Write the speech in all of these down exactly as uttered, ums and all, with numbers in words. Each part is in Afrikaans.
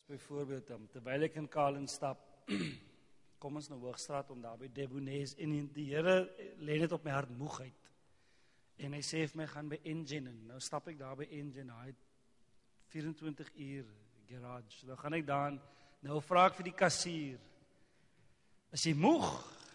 Byvoorbeeld, um, terwyl ek in Kalen stap, kom ons na Hoogstraat om daar by Debonaise, en die, die Here lê net op my hart moegheid. En hy sê vir my, gaan by Engine, en nou stap ek daar by Engine, hy het vyf-en-twintig uur garage. Nou gaan ek daar, nou vra ek vir die kassier, is jy moeg?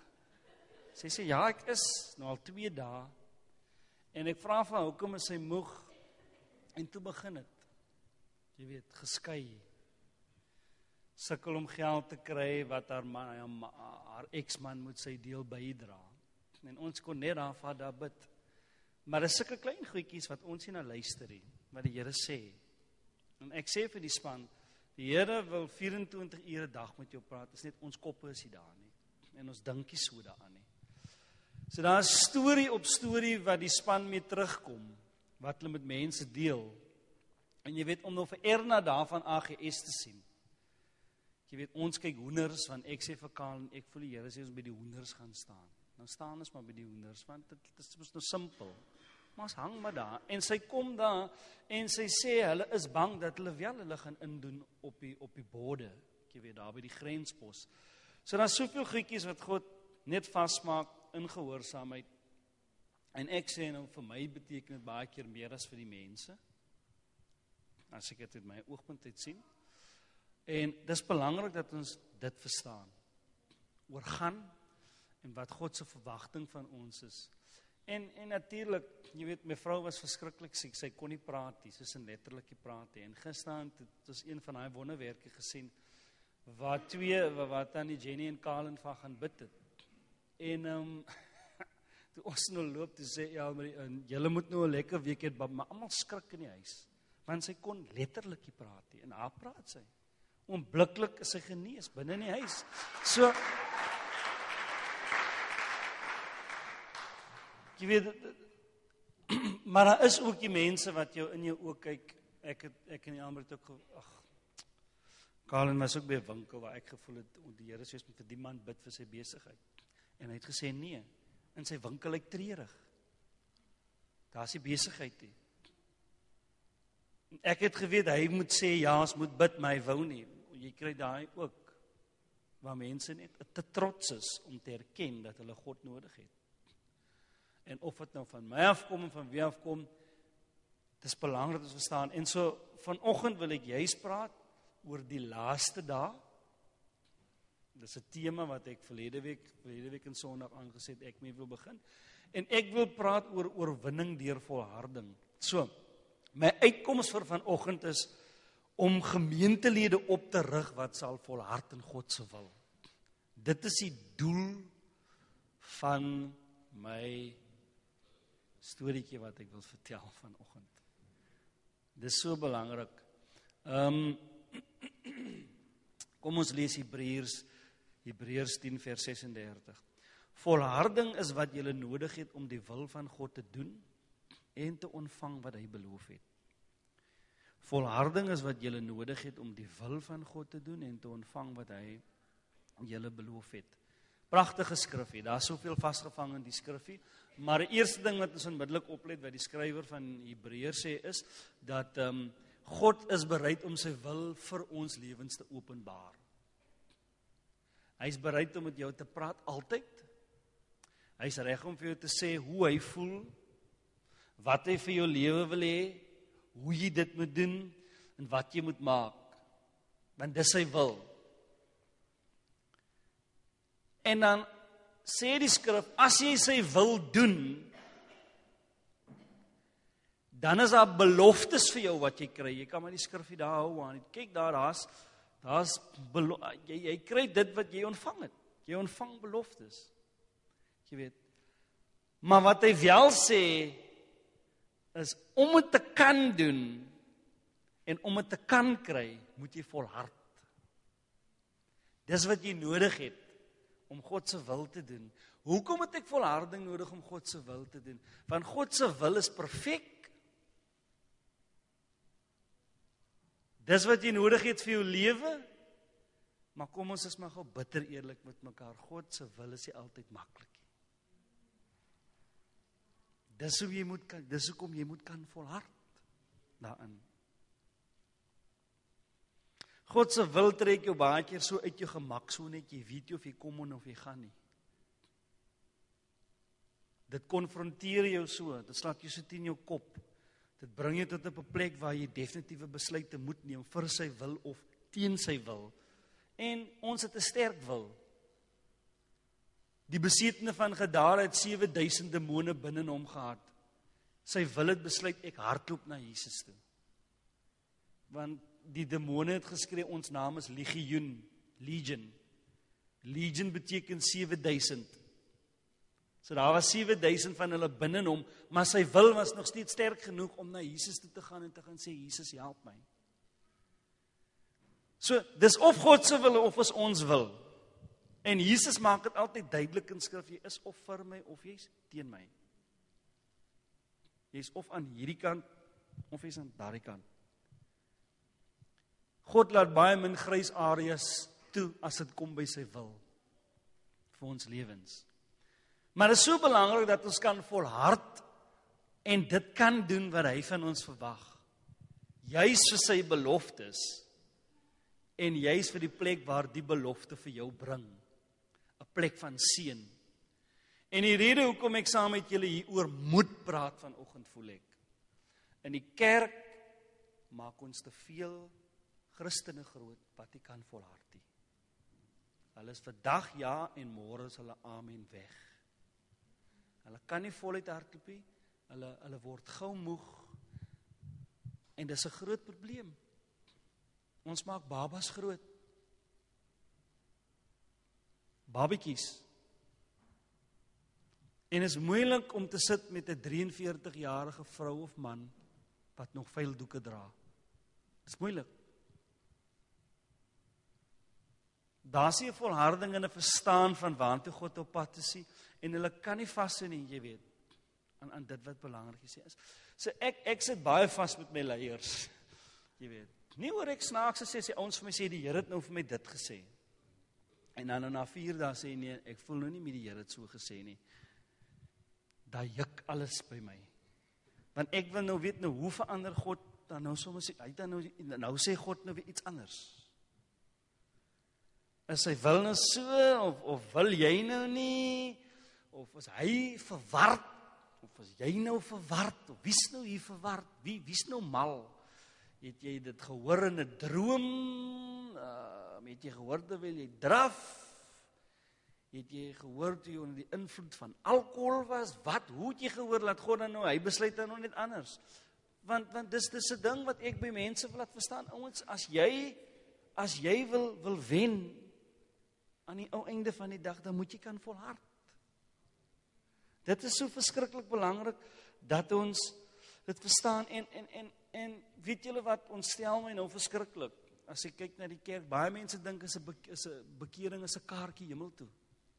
Sy sê, ja, ek is, nou al twee dae, en ek vra van, hoekom is sy moeg? En toe begin het, jy weet, geskei, sukkel om geld te kry, wat haar, man, haar ex-man moet sy deel bydra. En ons kon net daarvan daar bid. Maar dis sulke klein goedjies wat ons nie na luister nie, wat die Here sê. En ek sê vir die span, die Here wil vyf-en-twintig ure 'n dag met jou praat, is net ons koppe is nie daar nie. En ons dinkie so daaraan nie. So daar is storie op storie wat die span mee terugkom, wat hulle met mense deel. En jy weet, om nou vir Erna daarvan A G S te sien. Jy weet, ons kyk hoenders, want ek sê vir Kalen, ek voel die Here sê ons by die hoenders gaan staan. Dan staan ons maar by die hoenders, want dit, dit is nou simpel. Maar ons hang maar daar, en sy kom daar, en sy sê, hulle is bang dat hulle wel hulle gaan indoen op die, op die borde, jy weet, daar by die grenspos. So daar is soveel goedjies wat God net vastmaak in gehoorsaamheid. En ek sê nou, vir my beteken dit baie keer meer as vir die mense, as ek dit uit my oogpunt uit sien. En dis belangrik dat ons dit verstaan, oor gaan, en wat God se verwagting van ons is. En, en natuurlik, jy weet, my vrou was verskriklik siek, sy kon nie praat nie, sy is letterlik nie praat nie. En gisterand het ons een van die wonderwerke gesien, waar twee, wat aan die Jenny en Kalen van gaan bid het. En, um, toe ons nou loop, toe sê, ja, maar julle moet nou 'n lekker week hê, maar almal skrik in die huis, want sy kon letterlik nie praat nie, en haar praat sy. Onmiddellik is sy genees, binne in die huis. So, jy weet, maar daar is ook die mense wat jou in jou oog kyk, ek het, ek en die ander het ook, ach, Kalen was ook by 'n winkel, waar ek gevoel het, oh, die Here sê, ons moet vir die man bid vir sy besigheid. En hy het gesê, nee, in sy winkel lyk treurig. Daar is die besigheid nie. Ek het geweet, hy moet sê, ja, ons moet bid, maar hy wou nie. Jy kry daai ook, waar mense net te trots is, om te erken, dat hulle God nodig het. En of het nou van my afkom, en van wie afkom, dit is belangrik dat ons verstaan. En so, vanoggend wil ek juist praat, oor die laaste dag. Dit is 'n tema wat ek verlede week, verlede week in Sondag aangeset, ek mee wil begin. En ek wil praat oor oorwinning deur volharding. So, my uitkoms vir vanoggend is, om gemeentelede op te rig, wat sal volhard in God se wil. Dit is die doel van my storieetjie wat ek wil vertel vanoggend. Dit is so belangrik. Um, kom ons lees Hebreërs, Hebreërs tien vers ses en dertig. Volharding is wat jy nodig het om die wil van God te doen en te ontvang wat hy beloof het. Volharding is wat jy nodig het om die wil van God te doen en te ontvang wat hy julle beloof het. Pragtige skrifgie, daar is soveel vasgevang in die skrifgie, maar die eerste ding wat ons onmiddellik oplet, wat die skrywer van Hebreërs sê, is, dat um, God is bereid om sy wil vir ons lewens te openbaar. Hy is bereid om met jou te praat altyd. Hy is reg om vir jou te sê hoe hy voel, wat hy vir jou lewe wil hê, hoe jy dit moet doen, en wat jy moet maak. Want dis sy wil. En dan sê die skrif, as jy sy wil doen, dan is daar beloftes vir jou wat jy kry. Jy kan maar die skrifie daar hou aan. Kyk daar, daar's, daar's belo- jy, jy kry dit wat jy ontvang het. Jy ontvang beloftes. Jy weet. Maar wat hy wel sê, is om het te kan doen, en om het te kan kry, moet jy volhard. Dis wat jy nodig het, om God se wil te doen. Hoekom het ek volharding nodig om God se wil te doen? Want God se wil is perfek. Dis wat jy nodig het vir jou lewe. Maar kom ons is maar gou bitter eerlik met mekaar. God se wil is nie altyd maklik nie. Dis hoe jy moet kan, dis hoekom jy moet kan volhard daarin. God se wil trek jou baie keer so uit jou gemak, so net jy weet jy of jy kom of jy gaan nie. Dit konfronteer jou so, dit slaat jou so teen jou kop. Dit bring jou tot op 'n plek waar jy definitiewe besluite moet neem vir sy wil of teen sy wil. En ons het 'n sterk wil. Die besetene van Gadara het sewe duisend demone binne hom gehad. Sy wil het besluit, ek hardloop na Jesus toe. Want die demone het geskree, ons naam is Legioen, Legion. Legion beteken sewe duisend. So daar was sewe duisend van hulle binne hom, maar sy wil was nog steeds sterk genoeg om na Jesus toe te gaan en te gaan sê, Jesus, help my. So, dis of God se wil of is ons wil. En Jesus maak dit altyd duidelik in skrif, jy is of vir my of jy's teen my. Jy's of aan hierdie kant of jy's aan daardie kant. God laat baie min grys areas toe as dit kom by sy wil vir ons lewens. Maar dit is so belangrik dat ons kan volhard en dit kan doen wat hy van ons verwag. Juis vir sy beloftes en juis vir die plek waar die belofte vir jou bring. 'n Plek van seën. En die rede hoekom ek saam met julle hier oor moet praat vanoggend voel ek. In die kerk maak ons te veel Christene groot wat nie kan volhard nie. Hulle is vandag ja en môre is hulle amen weg. Hulle kan nie voluit hardloop nie. Hulle hulle word gou moeg. En dis 'n groot probleem. Ons maak babas groot. Babetjies. En is moeilik om te sit met 'n drieënveertig-jarige vrou of man wat nog vuil doeke dra. Dis moeilik. Daar's nie 'n volharding en 'n verstaan van waantoe God op pad is nie, en hulle kan nie vashou nie, jy weet, aan aan dit wat belangrik is. So ek ek sit baie vas met my leiers. Jy weet, nie oor ek snaaks sê sê ouens vir my sê die Here het nou vir my dit gesê. En dan na vier dae sê nee, ek voel nou nie met die Here het so gesê nie. Daai juk alles by my. Want ek wil nou weet nou hoe verander God dan nou soms hy dan nou nou sê God nou weer iets anders. Is hy wil nou so of of wil jy nou nie? Of is hy verward? Of is jy nou verward? Of wie's nou hier verward? Wie wie's nou mal? Het jy dit gehoor in 'n droom? Uh, het jy gehoor terwyl jy draf? Het jy gehoor toe jy onder die invloed van alkohol was? Wat? Hoe het jy gehoor dat God dan nou, hy besluit dan nou net anders? Want want dis dis 'n ding wat ek by mense wil laat verstaan. Ouens, as jy as jy wil wil wen aan die ou einde van die dag, dan moet jy kan volhard. Dit is so verskriklik belangrik dat ons dit verstaan en en en en weet julle wat ontstel my nou verskriklik? As ek kyk na die kerk, baie mense dink is 'n is 'n bekering is 'n kaartjie hemel toe.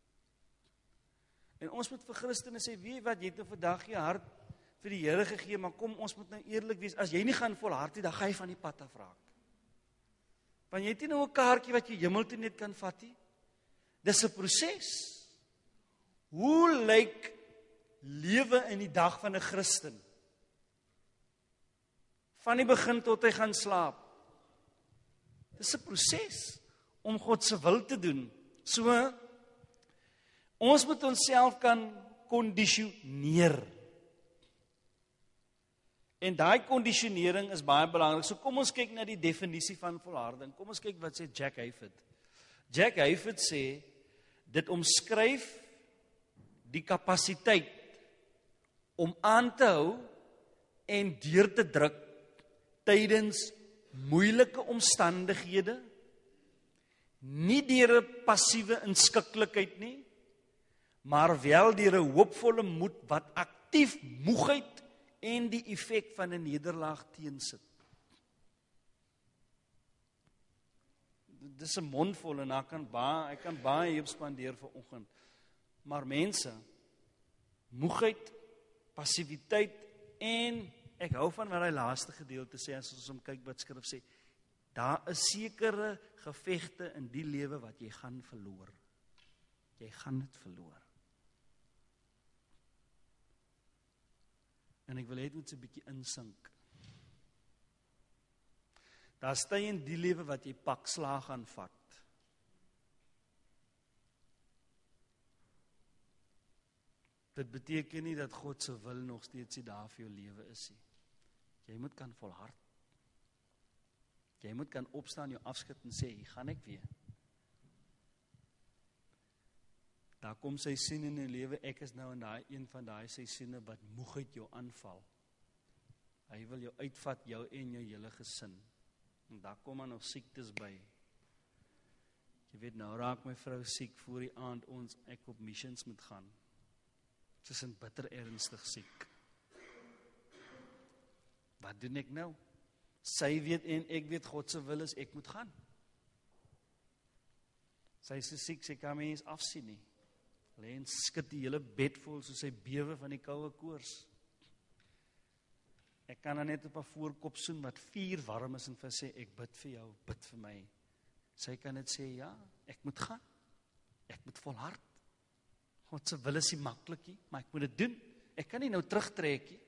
En ons moet vir Christene sê, wie wat jy het nou vandag jou hart vir die Here gegee, maar kom ons moet nou eerlik wees, as jy nie gaan volhard nie, dan gaan jy van die pad af raak. Want jy het nie nou 'n kaartjie wat jy hemel toe net kan vat nie. Dis 'n proses. Hoe lyk lewe in die dag van 'n Christen? Van die begin tot hy gaan slaap. Dis 'n proses om God se wil te doen. So, ons moet onsself kan kondisioneer. En daai kondisionering is baie belangrik. So kom ons kyk na die definisie van volharding. Kom ons kyk wat sê Jack Hayford. Jack Hayford sê, dit omskryf die kapasiteit om aan te hou en deur te druk tydens moeilike omstandighede, nie deur 'n passiewe inskikkelikheid nie, maar wel deur 'n hoopvolle moed wat aktief moegheid en die effek van 'n nederlaag teensit. Dis 'n mondvol en ek kan baie ek kan baie hier spandeer vir oggend. Maar mense, moegheid, passiwiteit en ek hou van wat hy laaste gedeelte sê as ons om kyk wat skrif sê. Daar is sekere gevegte in die lewe wat jy gaan verloor. Jy gaan dit verloor. En ek wil hê dit moet 'n bietjie insink. Daar's tye in die lewe wat jy pak slaag gaan vat. Dit beteken nie dat God se wil nog steeds nie daar vir jou lewe is nie. Jy moet kan volhard. Jy moet kan opstaan, jou afskud en sê, hier gaan ek weer. Daar kom seisoene in die lewe, ek is nou in daai een van daai seisoene wat moegheid jou aanval. Hy wil jou uitvat, jou en jou hele gesin. En daar kom maar nog siektes by. Jy weet, nou raak my vrou siek voor die aand ons, ek op missions moet gaan. Sy is in bitter ernstig siek. Wat doen ek nou? Sy weet en ek weet God se wil is, ek moet gaan. Sy is so siek, sy kan my eens afsien nie. Lê en skud die hele bed vol, soos sy bewe van die koue koors. Ek kan haar net op haar voorkop soen, wat vier warm is, en vir sê, ek bid vir jou, bid vir my. Sy kan net sê, ja, ek moet gaan. Ek moet volhard. God se wil is nie maklik nie, maar ek moet dit doen. Ek kan nie nou terugtrek nie.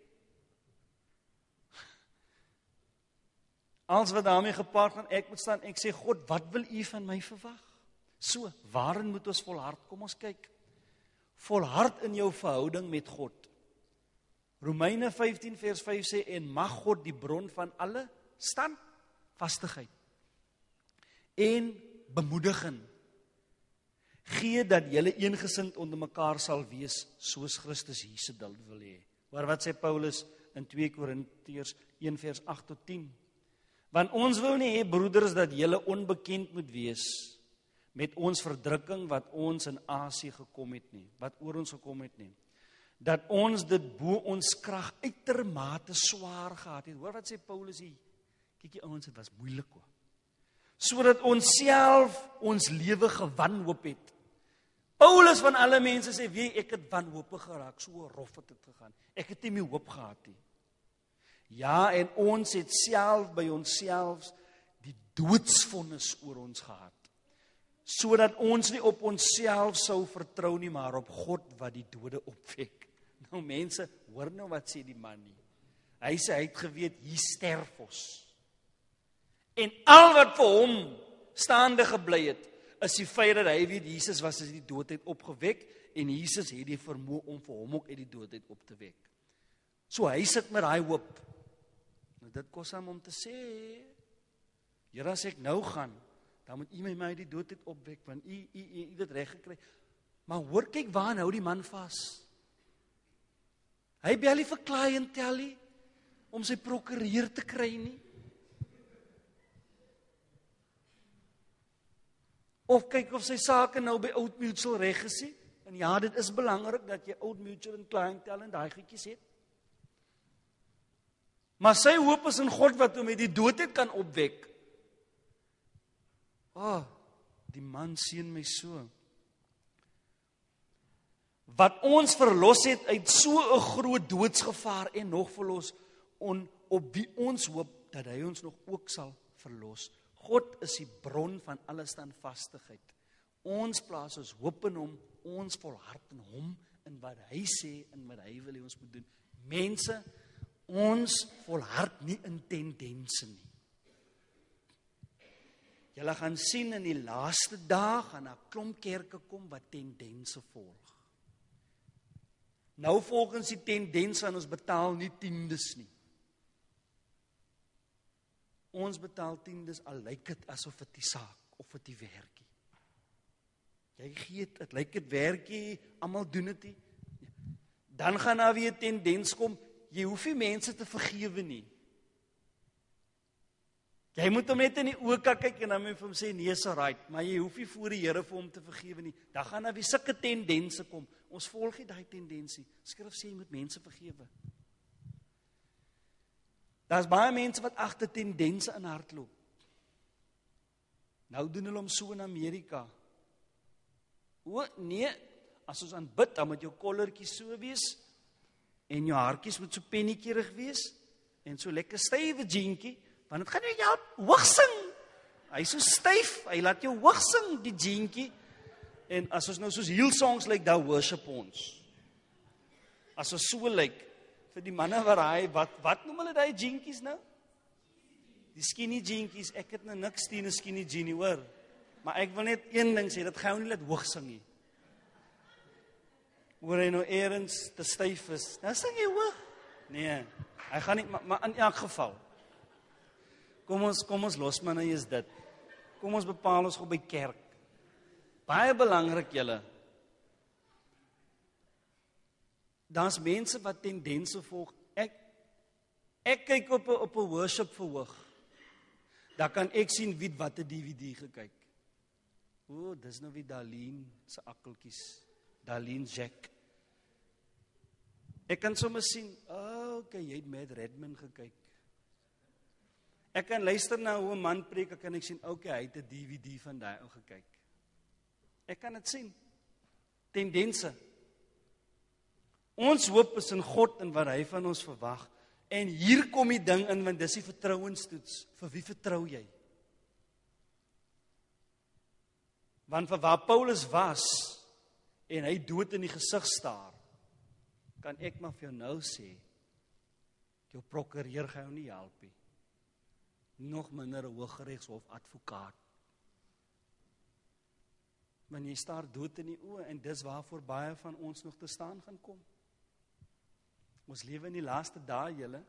Als wat daarmee gepaard gaan, ek moet staan, ek sê, God, wat wil u van my verwag? So, waarin moet ons volhard? Kom ons kyk. Volhard in jou verhouding met God. Romeine vyftien vers vyf sê, en mag God die bron van alle standvastigheid en bemoediging gee dat julle eengesind onder mekaar sal wees, soos Christus Jesus dit wil hê. Maar wat sê Paulus in twee Korintiërs een vers agt tot tien? Want ons wil nie hê, broeders, dat julle onbekend moet wees met ons verdrukking wat ons in Asië gekom het nie, wat oor ons gekom het nie. Dat ons dit bo ons krag uitermate swaar gehad het. Hoor wat sê Paulus hier? Kyk die ouens, dit was moeilik hoor. Sodat ons self ons lewe gewanhoop het. Paulus van alle mense sê, wie ek het wanhoopig geraak, so rof het dit gegaan. Ek het nie meer hoop gehad nie. Ja, en ons het self by onsself die doodsvonnis oor ons gehad. Sodat ons nie op onsself sou vertrou nie, maar op God wat die dode opwek. Nou mense, hoor nou wat sê die man nie. Hy sê, hy het geweet, hier sterf ons. En al wat vir hom staande gebly het, is die feit dat hy weet, Jesus was uit die doodheid opgewek, en Jesus het die vermoë om vir hom ook uit die doodheid op te wek. So hy sit met daai hoop. Nou dit kos hom om te sê, Here, as ek nou gaan, dan moet u my my die doodheid opwek, want u, u, u, u dit reg gekry. Maar hoor, kyk, waar hou die man vas? Hy bel nie vir cliëntel nie, om sy prokureur te kry nie. Of kyk of sy sake nou by Old Mutual reg is nie. En ja, dit is belangrik dat jy Old Mutual en cliëntel en daai goedjies het. Maar sy hoop is in God wat hom uit die doodheid kan opwek. Ah, oh, die man seën my so. Wat ons verlos het uit so 'n groot doodsgevaar en nog verlos, on, op wie ons hoop dat hy ons nog ook sal verlos. God is die bron van alle standvastigheid. Ons plaas ons hoop in hom, ons volhard in hom, in wat hy sê, en wat hy wil hê ons moet doen. Mense, ons volhard nie in tendense nie. Julle gaan sien in die laaste dae gaan 'n klomp kerke kom wat tendense volg. Nou volgens die tendense aan ons betaal nie tiendes nie. Ons betaal tiendes al lyk dit asof dit die saak of dit die werkie. Jy gee dit, dit lyk dit werkie, almal doen dit nie. Dan gaan daar weer 'n tendens kom, jy hoef nie mense te vergewe nie. Jy moet hom net in die oë kyk en dan moet vir hom sê, nee, is right, maar jy hoef nie voor die Here vir hom te vergewe nie. Dan gaan daar weer sulke tendense kom. Ons volg nie daai tendensie. Skrif sê jy moet mense vergewe. Daar's baie mense wat agter tendense in hardloop. Nou doen hulle hom so in Amerika. O, nee, as ons aanbid, dan moet jou kollertjies so wees, en jou haartjies moet so pennekierig wees, en so lekker stywe jeantjie, want het gaan jou jou hoog sing. Hy is so styf, hy laat jou hoog sing, die jeantjie. En as ons nou soos Hillsongs lyk, dan worship ons. As ons so lyk, vir die manne waar hy, wat, wat noem hulle die jeantjies nou? die skinny jeantjies, ek het nou niks teen 'n skinny jean nie, hoor. Maar ek wil net een ding sê, dat gaan jou nie laat hoog sing nie. Hoor hy nou eerens te styf is, dan sing jy hoog. Nee, hy gaan nie, maar, maar in elk geval. Kom ons, kom ons los maar nou is dit. Kom ons bepaal ons gou by kerk. Baie belangrik julle. Daar's mense wat tendense volg. Ek ek kyk op 'n op 'n worship verhoog. Daar kan ek sien wie wat 'n D V D gekyk. O, dis nou wie Darlene se akkeltjies. Darlene Jack. Ek kan sommer sien, oh, okay, jy het met Redmond gekyk. Ek kan luister na hoe 'n man preek, ek kan ek sien, okay, hy het 'n D V D van daai ou gekyk. Ek kan dit sien. Tendense. Ons hoop is in God en wat hy van ons verwag. En hier kom die ding in, want dis die vertrouenstoets. Vir wie vertrou jy? Want vir waar Paulus was, en hy dood in die gesig staar, kan ek maar vir jou nou sê, jou prokureur gaan jou nie help nie. Nog minder 'n hooggeregshof advokaat. Want jy staar dood in die oë, en dis waarvoor baie van ons nog te staan gaan kom. Ons lewe in die laaste dae, julle.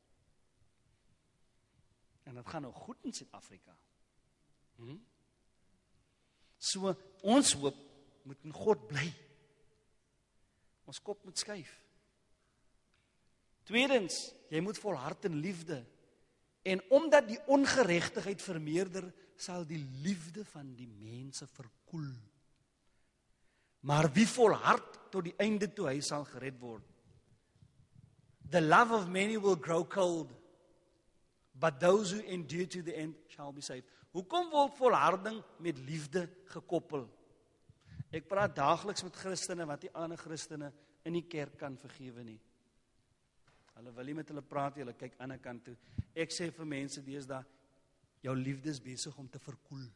En dit gaan nou goed in Suid-Afrika. Hm? So, ons hoop moet in God bly. Ons kop moet skuif. Tweedens, jy moet volhard in liefde. En omdat die ongeregtigheid vermeerder, sal die liefde van die mense verkoel. Maar wie volhard tot die einde toe, hy sal gered word. The love of many will grow cold, but those who endure to the end shall be saved. Hoekom word volharding met liefde gekoppel? Ek praat daagliks met Christene wat die ander Christene in die kerk kan vergewe nie. Hulle wil nie met hulle praat, hulle kyk aan die ander kant toe. Ek sê vir mense deesdae, jou liefde is besig om te verkoel.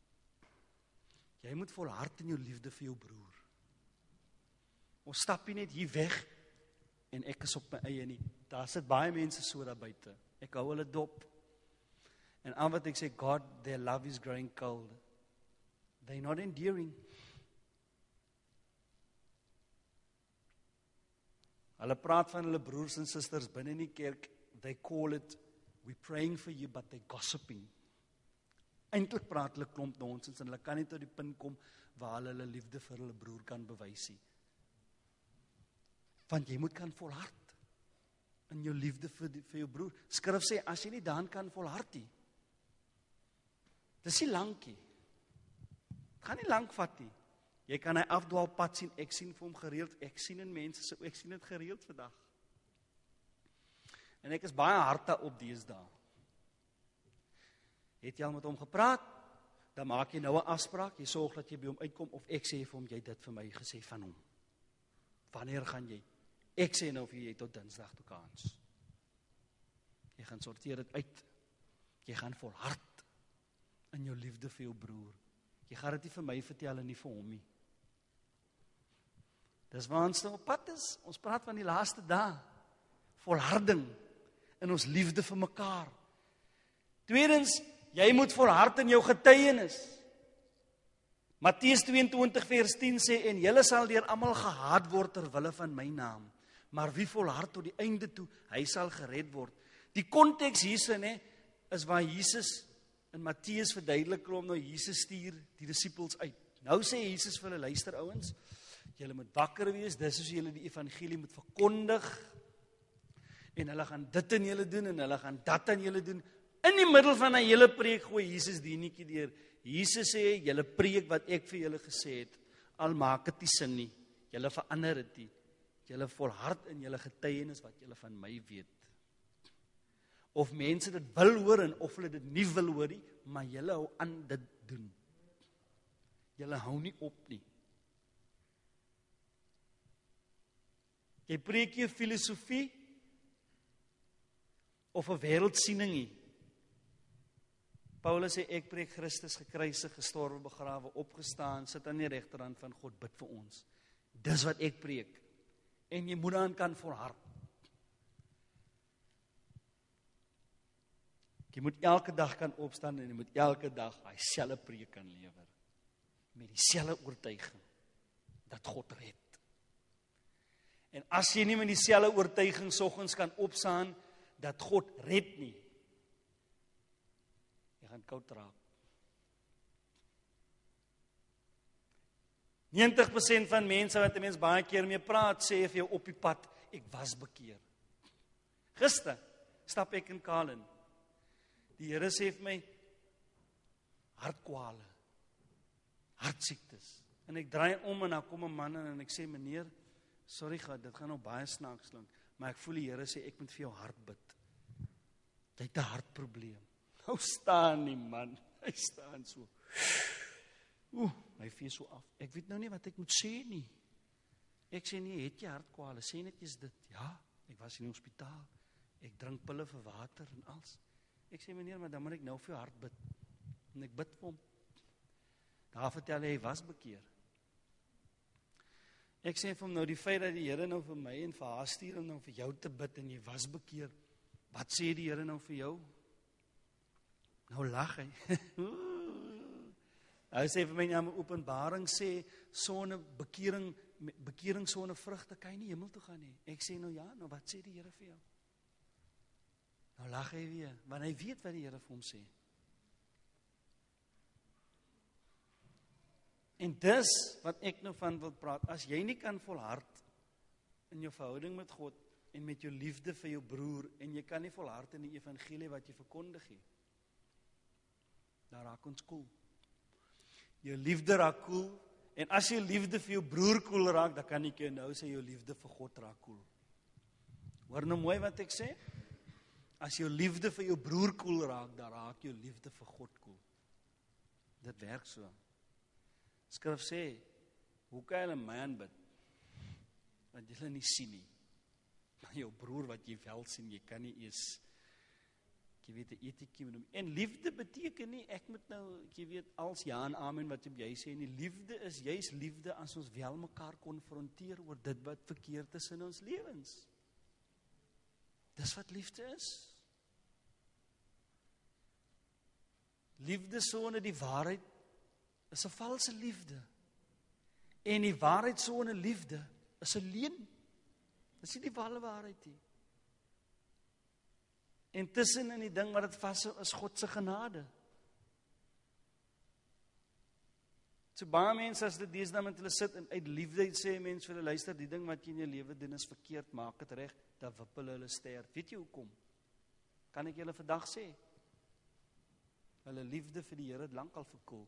Jy moet volhard in jou liefde vir jou broer. Ons stap nie net hier weg en ek is op my eie nie. Daar sit baie mense so daar buite. Ek hou hulle dop. En aan wat ek sê, God, their love is growing cold. They're not enduring. Hulle praat van hulle broers en susters binne in die kerk. They call it, we're praying for you, but they're gossiping. Eintlik praat hulle klomp nonsens en hulle kan nie tot die punt kom waar hulle hulle liefde vir hulle broer kan bewys nie. Want jy moet kan volhard in jou liefde vir, die, vir jou broer. Skrif sê, as jy nie dan kan volhard nie, dis nie lank nie. Gaan nie lank vat nie. Jy kan hy afdwaal pad sien, ek sien vir hom gereeld, ek sien in mense, so ek sien dit gereeld vandag. En ek is baie hard daarop deesdae. Het jy al met hom gepraat, dan maak jy nou 'n afspraak, jy sorg dat jy by hom uitkom, of ek sê vir hom, jy het dit vir my gesê van hom. Wanneer gaan jy? Ek sê nou vir jy tot Dinsdag toe kans. Jy gaan sorteer dit uit. Jy gaan volhard in jou liefde vir jou broer. Jy gaan dit nie vir my vertel en nie vir hom nie. Dis waar ons nou op pad is. Ons praat van die laaste dae. Volharding in ons liefde vir mekaar. Tweedens, jy moet volhard in jou getuienis. Matteus tweeëntwintig vers tien sê, en julle sal deur almal gehaat word ter wille van my naam. Maar wie volhard tot die einde toe, hy sal gered word. Die konteks hiersin hè, is waar Jesus in Matteus verduidelik hom nou Jesus stuur die disippels uit. Nou sê Jesus vir hulle, luister ouens, julle moet wakker wees, dis soos julle die evangelie moet verkondig. En hulle gaan dit in julle doen en hulle gaan dat in julle doen. In die middel van 'n hele preek gooi Jesus die netjie deur. Jesus sê, julle preek wat ek vir julle gesê het, al maak dit nie sin nie. Julle verander dit nie. Julle volhard in julle getuienis wat julle van my weet. Of mense dit wil hoor en of hulle dit nie wil hoor nie, maar julle hou aan dit doen. Julle hou nie op nie. Jy preek jy filosofie of 'n wêreldsiening nie. Paulus sê, ek preek Christus gekruisig, gestorwe, begrawe, opgestaan, sit aan die regterhand van God, bid vir ons. Dis wat ek preek. En jy moet dan kan volhard. Jy moet elke dag kan opstaan en jy moet elke dag daai selfe preek kan lewer. Met dieselfde oortuiging dat God red. En as jy nie met dieselfde oortuiging soggens kan opstaan dat God red nie, jy gaan koud raak. negentig persent van mense wat 'n mens baie keer mee praat, sê vir jou op die pad, ek was bekeer. Gister stap ek in Kalen. Die Here sê vir my, hartkwale, hartsiektes. En ek draai om en daar kom 'n man in en ek sê, meneer, sorry God, dit gaan nou baie snaaks klink, maar ek voel die Here sê, ek moet vir jou hart bid. Jy het 'n hartprobleem. Nou staan die man, hy staan so. Oeh, hy vee so af. Ek weet nou nie wat ek moet sê nie. Ek sê nie, het jy hartkwale? Sê net jy's dit. Ja, ek was in die hospitaal. Ek drink pille vir water en alles. Ek sê, meneer, maar dan moet ek nou vir jou hart bid. En ek bid vir hom. Daar vertel hy, hy was bekeer. Ek sê vir hom nou, die feit dat die Here nou vir my en vir haar stuur om nou vir jou te bid en jy was bekeer, wat sê die Here nou vir jou? Nou lag hy. Hy sê vir my, ja, my openbaring sê, sone bekering, bekering sone vrugte, kan jy nie hemel toe gaan nie. Ek sê nou ja, nou wat sê die Here vir jou? Nou lag hy weer, want hy weet wat die Here vir hom sê. En dis wat ek nou van wil praat, as jy nie kan volhard in jou verhouding met God en met jou liefde vir jou broer, en jy kan nie volhard in die evangelie wat jy verkondig nie, dan raak ons koel. Jou liefde raak koel, en as jou liefde vir jou broer koel raak, dan kan ek jou nou sê, jou liefde vir God raak koel. Hoor nou mooi wat ek sê? As jou liefde vir jou broer koel raak, dan raak jou liefde vir God koel. Dit werk so. Skrif sê, hoe kan jy 'n man bid, wat jy nie sien nie, maar jou broer wat jy wel sien, jy kan nie eers, jy weet, 'n etiekie met hom. En liefde beteken nie, ek moet nou, jy weet, als ja en amen wat jy sê, nie, liefde is juist liefde as ons wel mekaar konfronteer oor dit wat verkeerd is in ons lewens. Dis wat liefde is. Liefde sonder die waarheid is 'n valse liefde. En die waarheid sonder liefde is 'n leuen. Dis nie die ware waarheid nie. En tussen in die ding wat dit vashou is God se genade. So baie mense as dit deesdae met hulle sit en uit liefde sê mense vir hulle, luister, die ding wat jy in jou lewe doen is verkeerd, maak dit reg, dan wippel hulle ster. Weet jy hoekom? Kan ek julle vandag sê? Hulle liefde vir die Here het lankal verkoel.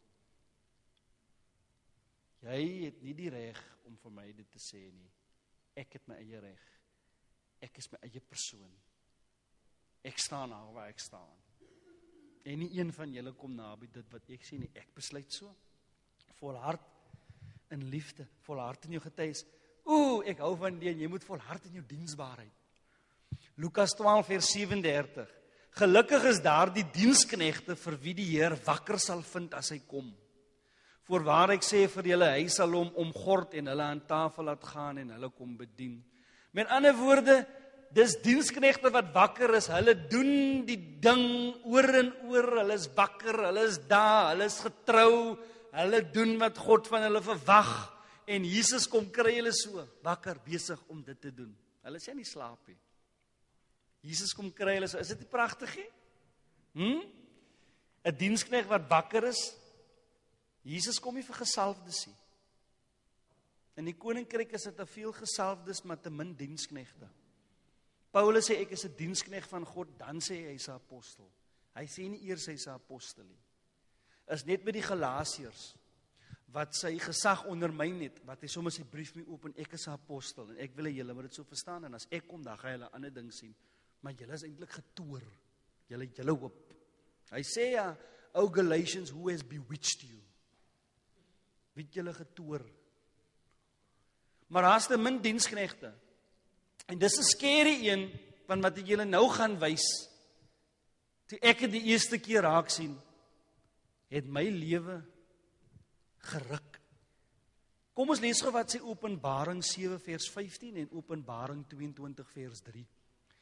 Jy het nie die reg om vir my dit te sê nie. Ek het my eie reg. Ek is my eie persoon. Ek staan daar waar ek staan. En nie een van julle kom naby dit wat ek sê nie. Ek besluit so. Volhard in liefde. Volhard in jou getuies. Ooh, ek hou van die en jy moet volhard in jou diensbaarheid. Lukas twaalf vers sewendertig. Gelukkig is daar die diensknegte vir wie die Heer wakker sal vind as hy kom. Voorwaar ek sê vir julle, hy sal hom omgord en hulle aan tafel laat gaan en hulle kom bedien. Met ander woorde, dis diensknegte wat wakker is, hulle doen die ding oor en oor, hulle is wakker, hulle is daar, hulle is getrou, hulle doen wat God van hulle verwag, en Jesus kom kry hulle so, wakker, besig om dit te doen. Hulle sê nie slaap nie. Jesus kom kry hulle so, is dit nie pragtig nie? Hm? 'n diensknegt wat wakker is, Jesus kom nie vir gesalfdes nie. In die koninkryk is dit te veel gesalfdes, maar te min diensknegte. Paulus sê ek is 'n diensknegt van God, dan sê hy hy's 'n apostel. Hy sê nie eers hy's 'n apostel nie. Is net met die Galasiërs wat sy gesag ondermyn het, wat hy sommer sy brief mee open, ek is 'n apostel en ek wil hê julle moet dit so verstaan, en as ek kom dan gaan julle 'n ander ding sien. Maar julle is eintlik getoer. Julle julle hoop. Hy sê ja, o Galatians, who has bewitched you? Wie het julle getoer? Maar daar's te min diensknegte. En dis 'n scary een, van wat ek julle nou gaan wys. Toe ek dit die eerste keer raak sien, het my lewe geruk. Kom ons lees gou wat sê Openbaring sewe vers vyftien en Openbaring twee en twintig vers drie.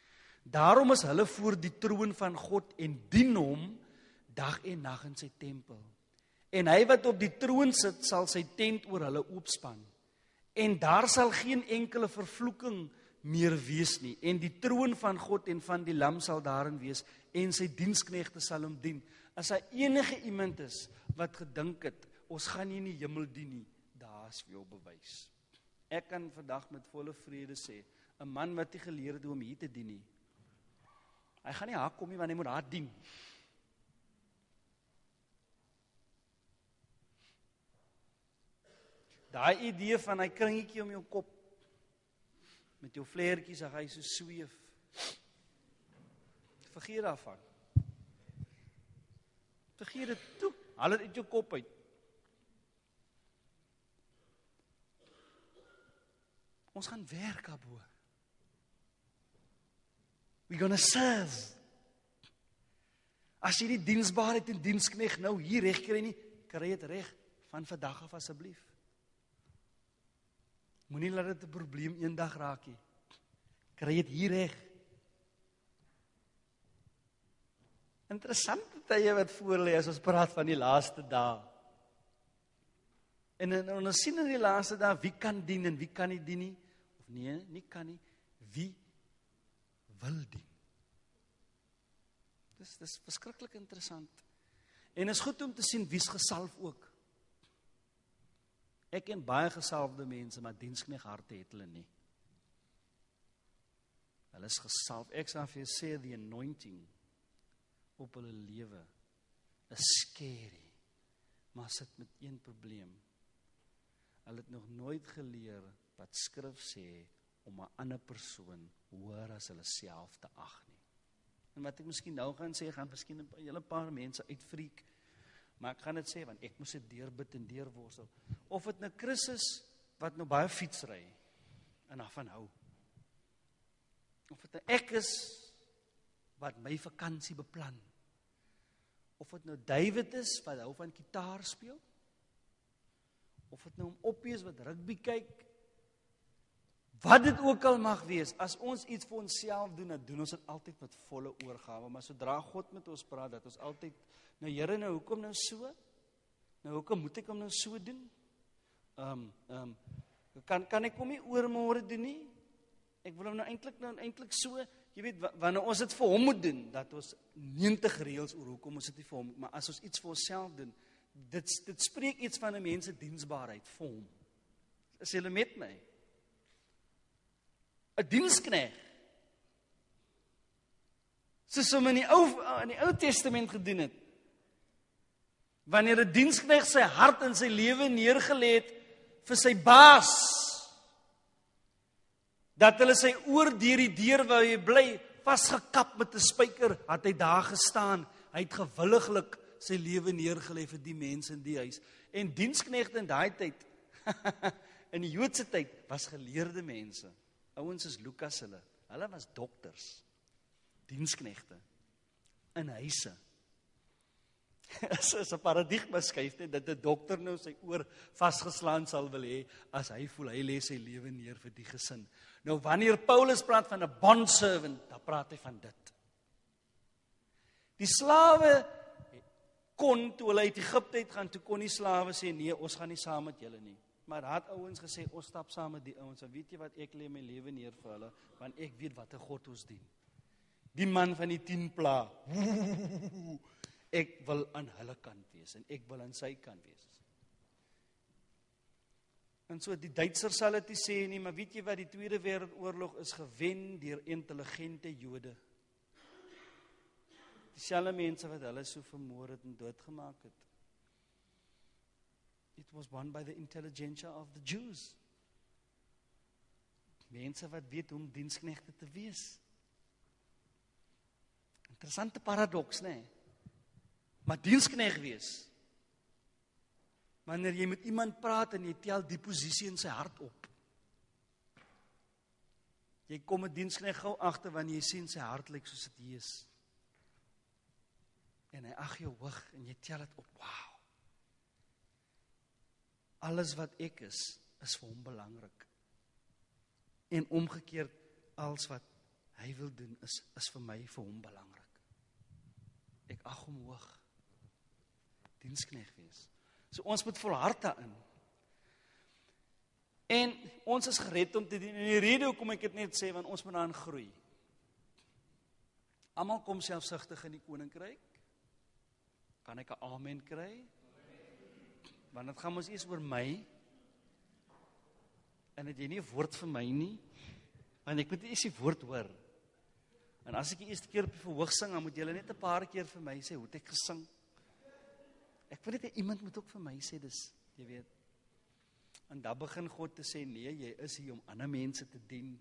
Daarom is hulle voor die troon van God en dien hom dag en nag in sy tempel. En hy wat op die troon sit, sal sy tent oor hulle oopspan. En daar sal geen enkele vervloeking meer wees nie. En die troon van God en van die Lam sal daarin wees, en sy diensknegte sal hom dien. As daar enige iemand is wat gedink het, ons gaan nie in die hemel dien nie, daar is vir jou bewys. Ek kan vandag met volle vrede sê, 'n man wat nie geleer het hoe om hier te dien nie, hy gaan nie haar kom nie, want hy moet haar dien. Daai idee van hy kringetjie om jou kop, met jou vleertjies, ag hy so sweef. Vergeet daarvan. Vergeet dit toe. Haal dit uit jou kop uit. Ons gaan werk daarbo. We're gonna serve. As jy die diensbaarheid en dienskneg nou hier reg kry nie, kry dit reg van vandag af asseblief. Moenie laat dit 'n probleem eendag raak nie. Kry dit hier reg. Interessante tye wat voor lê as ons praat van die laaste dae. En, en, en ons sien in die laaste dae wie kan dien en wie kan nie dien nie. Of nee, nie kan nie. Wie wil dien. Dis dis verskriklik interessant. En is goed om te sien wie's gesalf ook. Ek ken baie gesalfde mense, maar dienskneg harte het hulle nie. Hulle is gesalf. Ek sal vir jou sê, die anointing op hulle lewe is scary, maar sit met een probleem. Hulle het nog nooit geleer wat skrif sê om 'n ander persoon hoër as hulle self te ag nie. En wat ek miskien nou gaan sê, gaan miskien 'n hele paar mense uitfriek, maar ek gaan dit sê, want ek moes dit deurbid en deurworstel. Of dit nou Chris is, wat nou baie fiets ry, en daarvan hou. Of dit nou ek is, wat my vakansie beplan. Of dit nou David is, wat hou van gitaar speel. Of dit nou om Oppie is, wat rugby kyk. Wat dit ook al mag wees, as ons iets vir onsself doen, dan doen ons dit altyd met volle oorgawe. Maar sodra God met ons praat, dat ons altyd, nou Here, nou hoekom nou so? Nou hoekom moet ek hom nou so doen? Um, um, kan, kan ek hom nie oormôre doen nie? Ek wil hom nou eintlik nou eintlik so, jy weet, wanneer ons dit vir hom moet doen, dat ons negentig reëls oor hoekom ons dit nie vir hom, maar as ons iets vir onsself doen, dit, dit spreek iets van 'n mens se diensbaarheid vir hom. Is julle met my? 'n Dienskneg. Soos hom in die ou in die Ou Testament gedoen het. Wanneer 'n dienskneg sy hart en sy lewe neergelê het vir sy baas, dat hulle sy oor deur die deur waar hy bly, vasgekap met 'n spyker, het hy daar gestaan. Hy het gewilliglik sy lewe neergelê vir die mense in die huis. En diensknegte in daai tyd, in die Joodse tyd, was geleerde mense. Ouens is Lukas hulle. Hulle was dokters. Diensknegte. In huise. Dit is 'n paradigma skuif net, dat 'n dokter nou sy oor vasgeslaan sal wil hê, as hy voel, hy lê sy lewe neer vir die gesin. Nou wanneer Paulus praat van 'n bondservant, dan praat hy van dit. Die slawe kon, toe hulle uit Egipte uit gaan, toe kon die slawe sê, nee, ons gaan nie saam met julle nie. Maar daar het ouens gesê, ons stap saam met die ouens, en weet jy wat, ek lê my lewe neer vir hulle, want ek weet wat 'n God ons dien. Die man van die tien pla, ek wil aan hulle kant wees, en ek wil aan sy kant wees. En so, die Duitsers sal dit nie sê nie, maar weet jy wat, die Tweede Wêreldoorlog is gewen deur intelligente Jode. Dieselfde mense wat hulle so vermoor het en doodgemaak het. It was won by the intelligentsia of the Jews. Mense wat weet hoe om diensknegte te wees. Interessante paradoks, né? Maar dienskneg wees. Wanneer jy met iemand praat en jy tel die posisie in sy hart op. Jy kom 'n dienskneg gou agter wanneer jy sien sy hart lyk soos dit is. En hy ag jou hoog en jy tel dit op. Wow. Alles wat ek is, is vir hom belangrik. En omgekeerd, als wat hy wil doen, is, is vir my, vir hom belangrik. Ek ag hom hoog. Diensknegt wees. So ons moet volhard daarin. En ons is gered om te dien. En die rede hoekom ek dit net sê, want ons moet daarin groei. Almal kom selfsugtig in die koninkryk. Kan ek 'n amen kry? Want dit gaan mos eers oor my. En het jy nie 'n woord vir my nie? Want ek moet eers die woord hoor. En as ek die eerste keer op die verhoog sing, dan moet julle net 'n paar keer vir my sê, hoe het ek gesing? Ek wil net, iemand moet ook vir my sê, dis, jy weet. En dan begin God te sê, nee, jy is hier om ander mense te dien.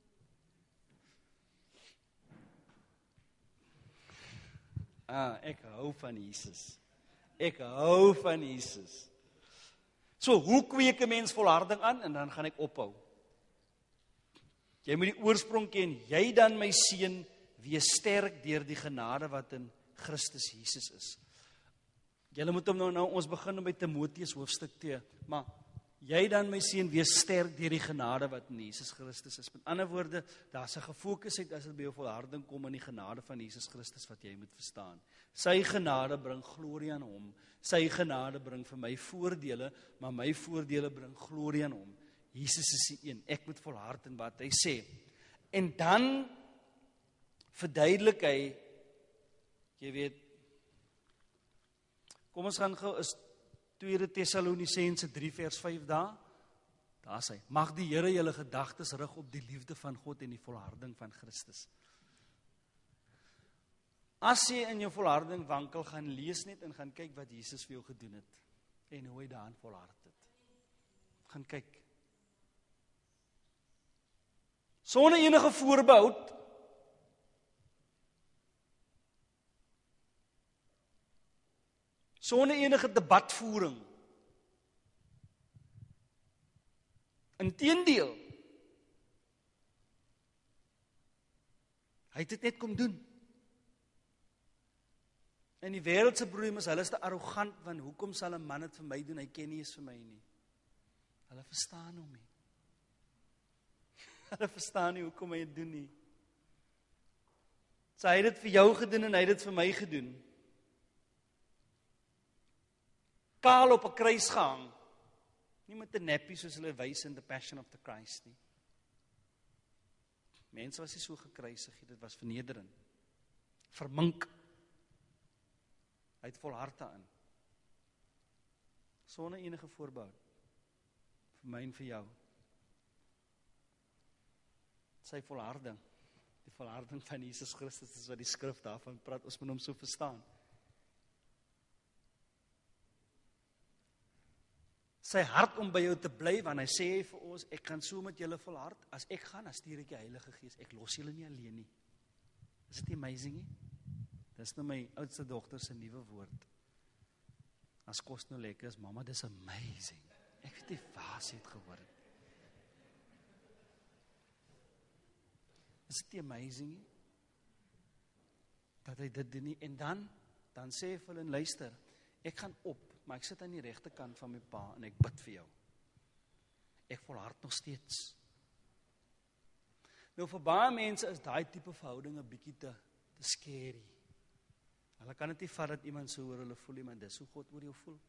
Ah, ek hou van Jesus. Ek hou van Jesus. So, hoe kweek 'n mens volharding aan? En dan gaan ek ophou. Jy moet die oorsprong ken. Jy dan, my seun, wees sterk deur die genade wat in Christus Jesus is. Julle moet hom nou, nou ons begin by Timoteus hoofstuk twee. Maar jy dan, my seun, wees sterk deur die genade wat in Jesus Christus is. Met ander woorde, daar's 'n gefokusheid as dit by jou volharding kom in die genade van Jesus Christus wat jy moet verstaan. Sy genade bring glorie aan hom. Sy genade bring vir my voordele, maar my voordele bring glorie aan hom. Jesus is die een. Ek moet volhard in wat hy sê. En dan verduidelik hy, jy weet, kom ons gaan gou, is tweede Tessalonisense drie vers vyf daar. Daar sê, mag die Here julle gedagtes rig op die liefde van God en die volharding van Christus. As jy in jou volharding wankel, gaan lees net en gaan kyk wat Jesus vir jou gedoen het en hoe hy daarin volhard het. Gaan kyk. Sonder enige voorbehoud, sonder enige debatvoering. Inteendeel, hy het dit net kom doen. En die wêreldse probleem is, hulle is te arrogant, want hoekom sal 'n man dit vir my doen, hy ken nie eens vir my nie. Hulle verstaan hom nie. Hulle verstaan nie hoekom hy dit doen nie. So hy het dit vir jou gedoen en hy het dit vir my gedoen. Kaal op 'n kruis gehang. Nie met 'n nappie soos hulle wys in The Passion of the Christ nie. Mense was nie so gekruisig, dit was vernederend. Vermink. Hy het volhard daarin. Sonder enige voorbehou. Vir my en vir jou. Sy volharding. Die volharding van Jesus Christus is wat die skrif daarvan praat. Ons moet hom so verstaan. Sy hart om by jou te bly, want hy sê vir ons, ek gaan so met julle volhard. As ek gaan, dan stuur ek die Heilige Gees. Ek los julle nie alleen nie. Is dit amazing nie? Dis nou my oudste dogter se nuwe woord. As kos nou lekker is, mamma, dis amazing. Ek weet nie waar sy het gehoor het. Is dit amazing nie? Dat hy dit doen nie. En dan, dan sê hy vir hulle, luister, ek gaan op, maar ek sit aan die regte kant van my pa en ek bid vir jou. Ek volhard nog steeds. Nou vir baie mense is daai tipe verhouding 'n bietjie te, te scary. Hulle kan dit nie vat dat iemand so oor hulle voel nie, maar dis hoe God oor jou voel.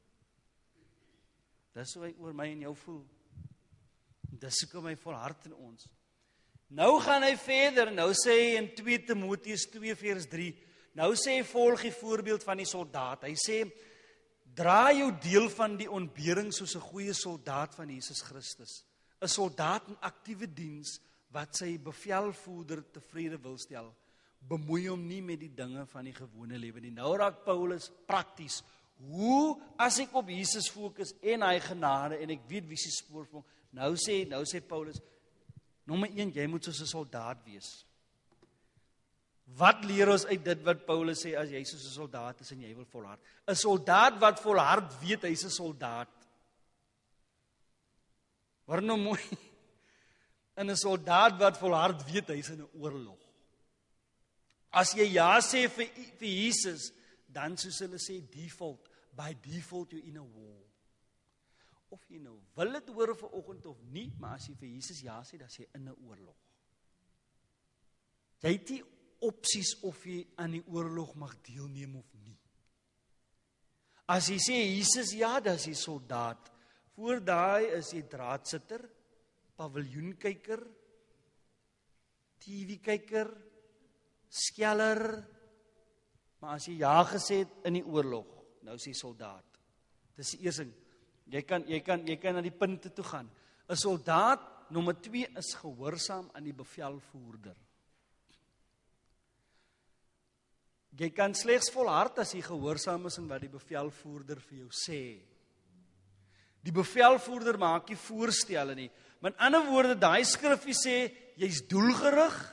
Dis hoe hy oor my en jou voel. Dis hoe kom hy volhard in ons. Nou gaan hy verder, nou sê hy in twee Timoteus twee vers drie, nou sê hy volg die voorbeeld van die soldaat. Hy sê, dra jou deel van die ontbering soos 'n goeie soldaat van Jesus Christus. 'n Soldaat in aktiewe diens wat sy bevelvoerder tevrede wil stel. Bemoei hom nie met die dinge van die gewone lewe nie. Nou raak Paulus prakties. Hoe as ek op Jesus fokus en hy genade en ek weet wie se spoor, nou sê nou sê Paulus, nommer een, jy moet soos 'n soldaat wees. Wat leer ons uit dit wat Paulus sê, as jy soos 'n soldaat is en jy wil volhard? 'n Soldaat wat volhard weet, hy's 'n soldaat. Hoor nou mooi. En 'n soldaat wat volhard weet, hy's in 'n oorlog. As jy ja sê vir, vir Jesus, dan soos hulle sê, default, by default you're in a war. Of jy nou wil dit hoor vanoggend of nie, maar as jy vir Jesus ja sê, dan sê jy in 'n oorlog. Jy het nie opsies of jy aan die oorlog mag deelneem of nie. As jy sê Jesus, ja, dis die soldaat. Voor daai is die draadsitter, paviljoenkyker, T V-kyker, skeller. Maar as jy ja gesê het in die oorlog, nou is jy soldaat. Dis die eerste ding. Jy kan, jy kan, jy kan na die punte toe gaan. 'n Soldaat, nommer twee, is gehoorsaam aan die bevelvoerder. Jy kan slegs volhard as jy gehoorsaam is aan wat die bevelvoerder vir jou sê. Die bevelvoerder maak nie voorstelle nie. Met ander woorde, daai skrifgie sê, jy's doelgerig.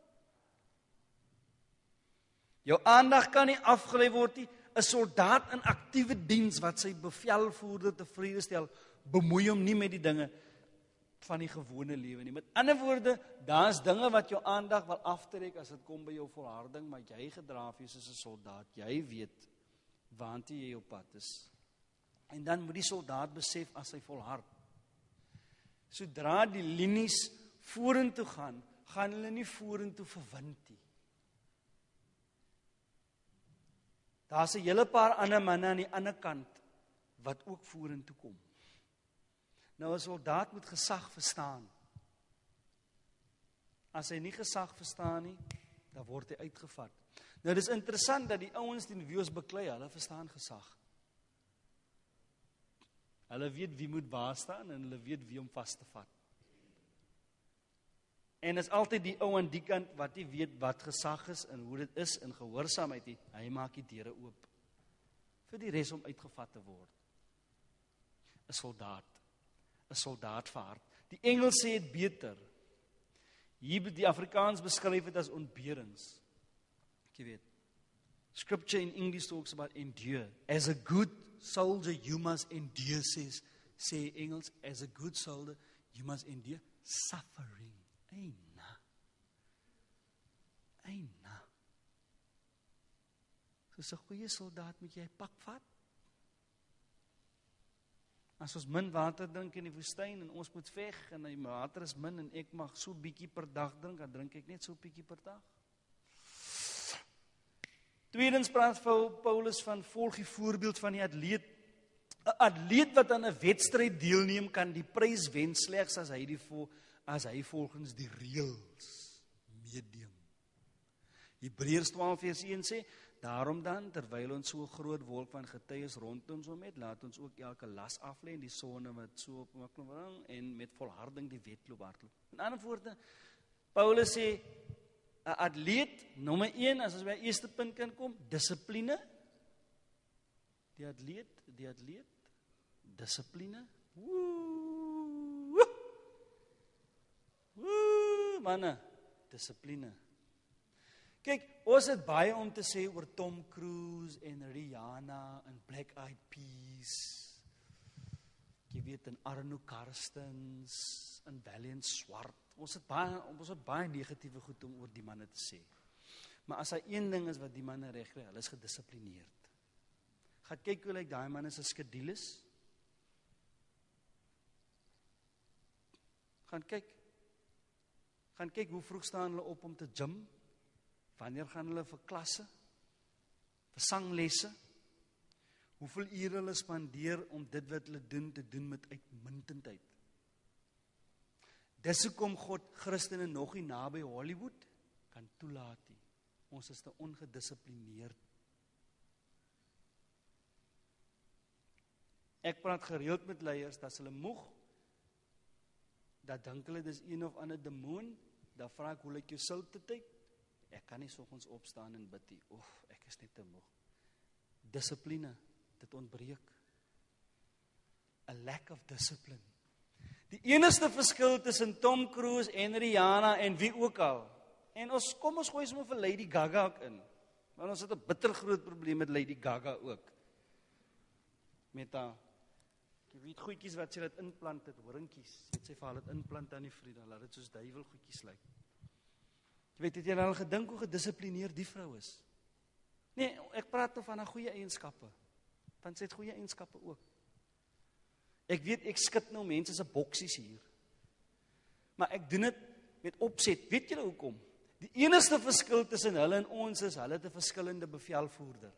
Jou aandag kan nie afgelei word nie. 'n Soldaat in aktiewe diens wat sy bevelvoerder tevrede stel, bemoei hom nie met die dinge van die gewone lewe nie. Met ander woorde, daar's dinge wat jou aandag wil aftrek as dit kom by jou volharding, maar jy gedra wees soos 'n soldaat. Jy weet waantoe jy op pad is. En dan moet die soldaat besef as hy volhard. Sodra die linies vorentoe gaan, gaan hulle nie vorentoe verwind nie. Daar's 'n hele paar ander manne aan die ander kant wat ook vorentoe kom. Nou 'n soldaat moet gesag verstaan. As hy nie gesag verstaan nie, dan word hy uitgevat. Nou dis interessant dat die ouens teen wie ons beklei, hulle verstaan gesag. Hulle weet wie moet waar staan en hulle weet wie om vas te vat. En is altyd die ou aan die kant wat nie weet wat gesag is en hoe dit is in gehoorsaamheid nie. Hy maak die deure oop vir die res om uitgevat te word. 'n Soldaat. 'n Soldaat verhard. Die Engels sê dit beter. Hier die Afrikaans beskryf dit as ontberings. Jy weet. Scripture in English talks about endure. As a good soldier you must endure, says sê Engels, as a good soldier you must endure suffering. Eina. Eina. Soos 'n goeie soldaat moet jy pak vat. As ons min water drink in die woestyn en ons moet veg en die water is min en ek mag so bietjie per dag drink, dan drink ek net so bietjie per dag. Tweedens praat Paulus van volg die voorbeeld van die atleet. 'n Atleet wat aan 'n wedstryd deelneem kan die prys wen slegs as hy die vol, as hy volgens die reëls meedoen. Hebreërs twaalf vers een sê, daarom dan, terwyl ons so 'n groot wolk van getuies rondom ons om het, laat ons ook elke las aflê en die sonde wat so op ons bring en met volharding die wedloop hardloop. In ander woorde, Paulus sê 'n atleet, nommer een, as ons by die eerste punt kan kom, dissipline. Die atleet, die atleet, dissipline. Woe! Woe, manne, dissipline. Kyk, ons het baie om te sê oor Tom Cruise en Rihanna en Black Eyed Peas. Jy weet, en Arno Karstens en Valiant Swart. Ons het baie, ons het baie negatiewe goed om oor die manne te sê. Maar as hy een ding is wat die manne reg kry, hulle is gedissiplineerd. Gaan kyk hoe lyk daai manne se skedules. Gaan kyk. Gaan kyk hoe vroeg staan hulle op om te gym. Wanneer gaan hulle vir klasse? Vir sanglesse? Hoeveel ure hulle spandeer om dit wat hulle doen te doen met uitmuntendheid? Dis hoekom God Christene nog nie naby Hollywood kan toelaat nie. Ons is te ongedissiplineerd. Ek praat gereeld met leiers, dat hulle moeg, dat dink hulle dis een of ander demoon, dan vra ek hoe lyk jou stilte tyd? Ek kan nie soggens opstaan en bid nie. Oef, ek is net te moeg. Dissipline, dit ontbreek. A lack of discipline. Die enigste verskil tussen Tom Cruise en Rihanna en wie ook al. En ons kom ons gooi sommer vir Lady Gaga ook in. Want ons het 'n bitter groot probleem met Lady Gaga ook. Met haar, jy weet goedjies wat sy dit inplant het, horingkies. Het sy vir haar dit inplant aan die Frida, laat dit soos duiwel goedjies lyk. Jy weet, het jy al gedink hoe gedissiplineerd die vrou is? Nee, ek praat nou van haar goeie eienskappe. Want sy het goeie eienskappe ook. Ek weet, ek skit nou mense se boksies hier. Maar ek doen dit met opset. Weet julle hoekom? Die enigste verskil tussen hulle en ons is, hulle het 'n verskillende bevelvoerder.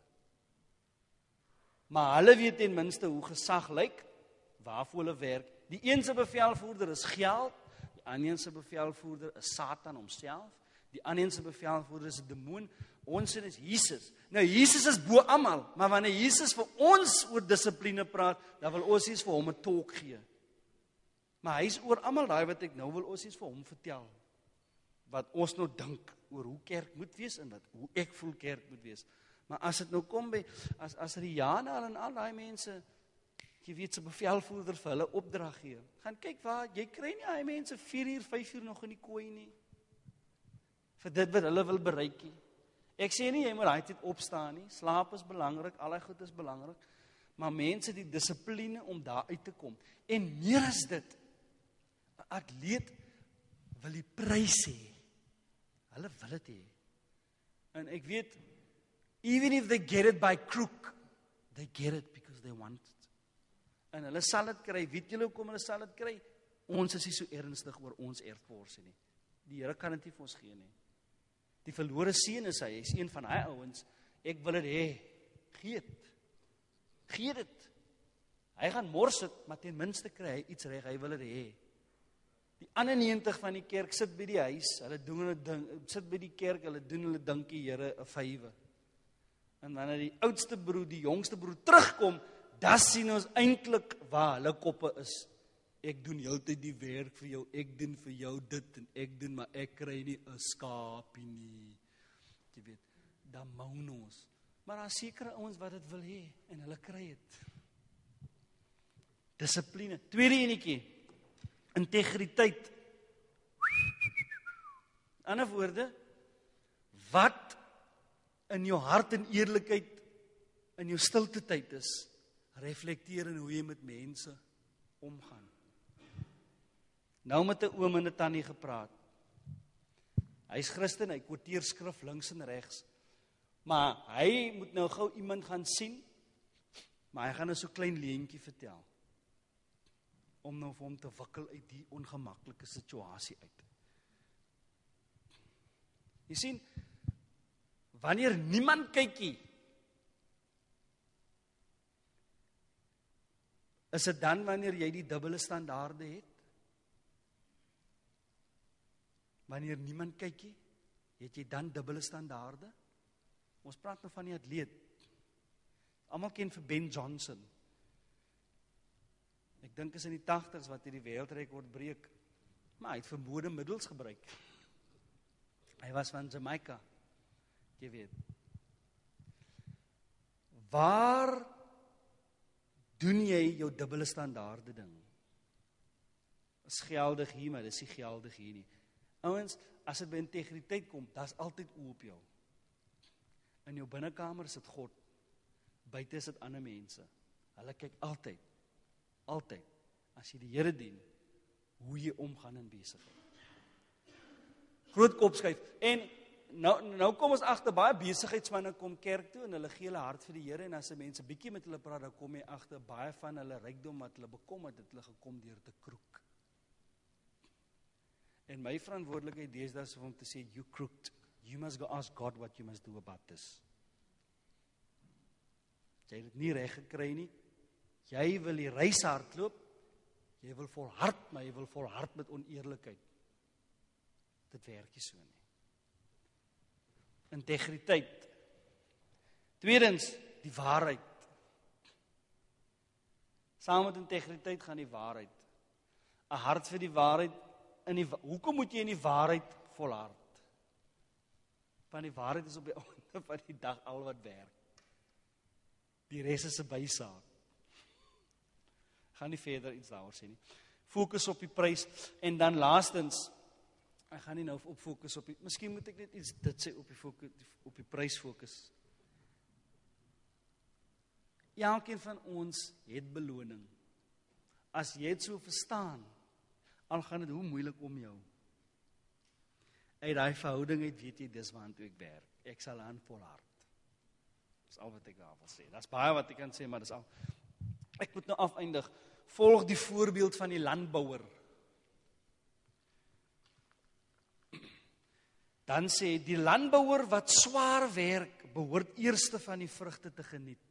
Maar hulle weet ten minste hoe gesag lyk, waarvoor hulle werk. Die een se bevelvoerder is geld, die ander se bevelvoerder is Satan homself, die ander se bevelvoerder is 'n demoon, ons is Jesus. Nou Jesus is bo almal, maar wanneer Jesus vir ons oor dissipline praat, dan wil ons iets vir hom 'n talk gee. Maar hy is oor almal daai wat ek nou wil ons iets vir hom vertel. Wat ons nou dink oor hoe kerk moet wees en wat hoe ek voel kerk moet wees. Maar as dit nou kom by as as Rihanna en al daai mense, jy weet se bevelvoerder vir hulle opdrag gee. Gaan kyk waar jy kry nie daai mense vier uur, vyf uur nog in die kooi nie. Vir dit wat hulle wil bereik nie. Ek sê nie jy moet daai tyd opstaan nie. Slaap is belangrik, al daai goed is belangrik. Maar mense die dissipline om daar uit te kom. En meer as dit, 'n atleet wil die prys hê. Hulle wil dit hê. En ek weet, even if they get it by crook, they get it because they want it. En hulle sal dit kry. Weet julle hoekom hulle sal dit kry? Ons is nie so ernstig oor ons eerdporsie nie. Die Here kan dit nie vir ons gee nie. Die verlore seun is hy, hy is een van hy ouens. Ek wil dit hê. Gee dit. Gee dit. Hy gaan mors dit, maar ten minste kry hy iets reg, hy wil dit hê. Die ander negentig van die kerk sit by die huis, hulle doen hulle ding, sit by die kerk, hulle doen hulle dink die Here 'n vywe. En wanneer die oudste broer, die jongste broer terugkom, dan sien ons eintlik waar hulle koppe is. Ek doen heeltyd die werk vir jou, ek doen vir jou dit en ek doen, maar ek kry nie 'n skaapie nie. Jy weet, dan moan ons. Maar daar seker ouens wat dit wil hê en hulle kry dit. Dissipline. Tweede enetjie. Integriteit. In ander woorde, wat in jou hart en eerlikheid in jou stilte tyd is, reflekteer in hoe jy met mense omgaan. Nou met 'n oom en 'n tannie gepraat. Hy's Christen, hy quoteer skrif links en regs. Maar hy moet nou gou iemand gaan sien, maar hy gaan 'n so klein leentjie vertel. Om nou vir hom te wikkel uit die ongemaklike situasie uit. Jy sien, wanneer niemand kykie, is dit dan wanneer jy die dubbele standaarde het? Wanneer niemand kykie, het jy dan dubbele standaarde? Ons praat nou van die atleet. Almal ken vir Ben Johnson. Ek dink is in die tagtigs wat hy die wêreldrekord breek. Maar hy het verbode middels gebruik. Hy was van Jamaica. Jy weet. Waar doen jy jou dubbele standaarde ding? Is geldig hier, maar dis nie geldig hier nie. Ouens, as dit by integriteit kom, daar's altyd oë op jou. In jou binnekamer is dit God. Buite is dit ander mense. Hulle kyk altyd, altyd, as jy die Here dien, hoe jy omgaan in besigheid. Groot kop skuif. En nou, nou kom ons agter, baie besigheidsmense kom kerk toe, en hulle gee hulle hart vir die Here, en as die mense bietjie met hulle praat, dan kom jy agter, baie van hulle rykdom wat hulle bekom het, het hulle gekom deur te kroek. En my verantwoordelikheid deesdae is om te sê, you crooked. You must go ask God what you must do about this. Jy het dit nie reg gekry nie. Jy wil die reis hardloop. Jy wil volhard, maar jy wil volhard met oneerlikheid. Dit werk nie so nie. Integriteit. Tweedens, die waarheid. Saam met integriteit gaan die waarheid. 'n Hart vir die waarheid. In die, hoekom moet jy in die waarheid volhard? Want die waarheid is op die einde van die dag al wat werk. Die res is 'n bysaak. Gaan nie verder iets daaroor sê nie. Fokus op die prys. En dan laastens, ek gaan nie nou op fokus op die, miskien moet ek net iets dit sê op die fokus, op die prys fokus. Elkeen van ons het beloning. As jy dit so verstaan, al gaan dit hoe moeilik om jou. Uit daai verhouding uit weet jy, dis waartoe ek werk. Ek sal aan volhard. Dis al wat ek daar wil sê. Dis baie wat ek kan sê, maar dis al. Ek moet nou afeindig. Volg die voorbeeld van die landbouer. Dan sê, die landbouer wat swaar werk, behoort eerste van die vrugte te geniet.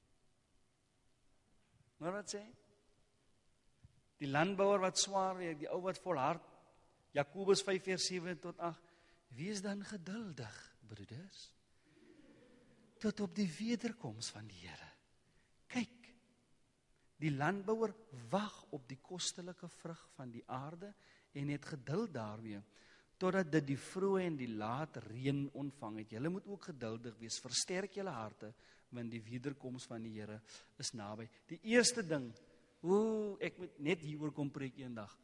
Maar wat sê? Die landbouer wat swaar werk, die ou wat volhard, Jakobus vyf vers sewe tot agt, wees dan geduldig, broeders, tot op die wederkoms van die Here. Kyk, die landbouer wag op die kostelike vrug van die aarde en het geduld daarmee, totdat dit die vroeë en die laat reën ontvang het. Julle moet ook geduldig wees, versterk julle harte, want die wederkoms van die Here is naby. Die eerste ding, o, ek moet net hieroor kom preek eendag.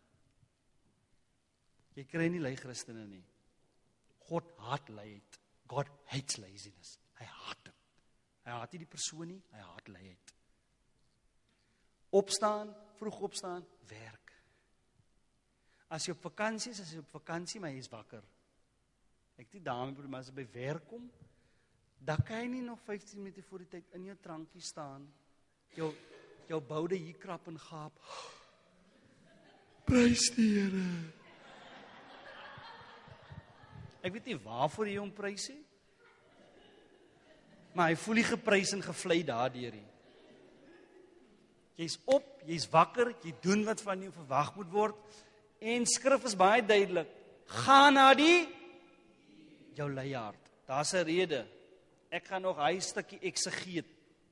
Jy kry nie lui Christene nie. God haat luiheid. God hates laziness. Hy haat dit. Hy haat nie die persoon nie, hy haat luiheid. Opstaan, vroeg opstaan, werk. As jy op vakansie is, as jy op vakansie, maar jy is wakker. Ek die dame, maar as jy by werk kom, dan kan jy nie nog vyftien minute voor die tyd in jou trankie staan, jou, jou boude hier krap en gaap. Prys die Here. Ek weet nie waarvoor jy hom prys nie, maar hy voel nie geprys en gevlei daardeur nie. Jy's op, jy's wakker, jy doen wat van jou verwag moet word, en skrif is baie duidelik, ga na die jou leiaard. Daar's 'n rede. Ek gaan nog hy stukkie exegeet.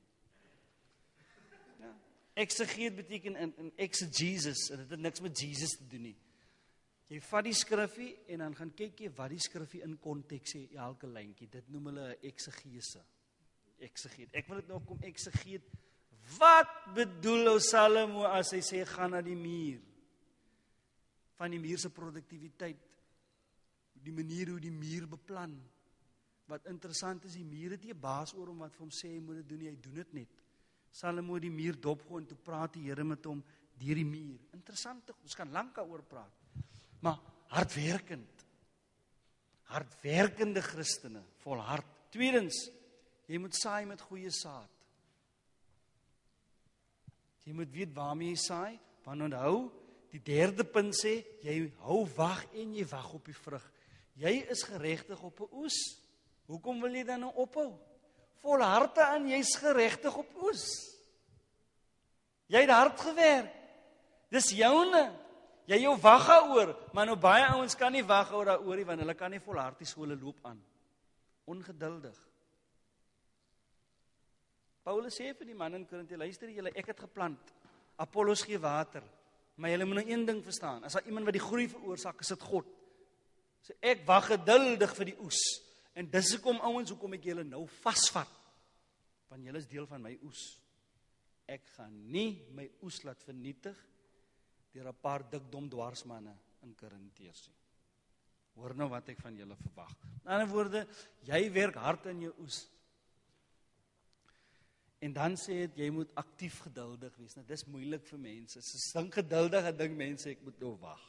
Ja. Exegeet beteken in, in exegesis, en dit het niks met Jesus te doen nie. Jy vat die skrifgie en dan gaan kyk jy wat die skrifgie in konteks sê, elke lyntjie. Dit noem hulle 'n exegese. Exegeet. Ek wil dit nog kom exegeet. Wat bedoel ou Salomo as hy sê gaan na die muur? Van die muur se produktiwiteit. Die manier hoe die muur beplan. Wat interessant is, die muur het nie 'n baas oor hom wat vir hom sê hy moet dit doen nie, hy doen dit net. Salomo die muur dopgooi en toe praat die Here met hom deur die muur. Interessant, ons kan lank daaroor praat. Maar hardwerkend. Hardwerkende Christene, volhard. Tweedens, jy moet saai met goeie saad. Jy moet weet waarmee jy saai, want onthou, die derde punt sê, jy hou wag en jy wag op die vrug. Jy is geregtig op 'n oes. Hoekom wil jy dan nou ophou? Volhard aan, jy's geregtig op oes. Jy het hard gewerk. Dis joune. Jy jou wag daaroor, maar nou baie ouens kan nie wag oor daaroor nie, want hulle kan nie volhard nie, so hulle loop aan. Ongeduldig. Paulus sê vir die man in Korinthe, luister julle, ek het geplant, Apollos gee water, maar julle moet nou een ding verstaan, as daar iemand wat die groei veroorsaak, is dit God. So ek wag geduldig vir die oes, en dis hoekom ouens, hoekom ek julle nou vasvat, want julle is deel van my oes. Ek gaan nie my oes laat vernietig, deur 'n paar dik dom dwarsmanne in Korinteërs. Hoor nou wat ek van julle verwag. In ander woorde, jy werk hard in jou oes. En dan sê het, jy moet aktief geduldig wees. Nou, dis moeilik vir mense. As jy dink geduldig, en dink mense, ek moet nou wag.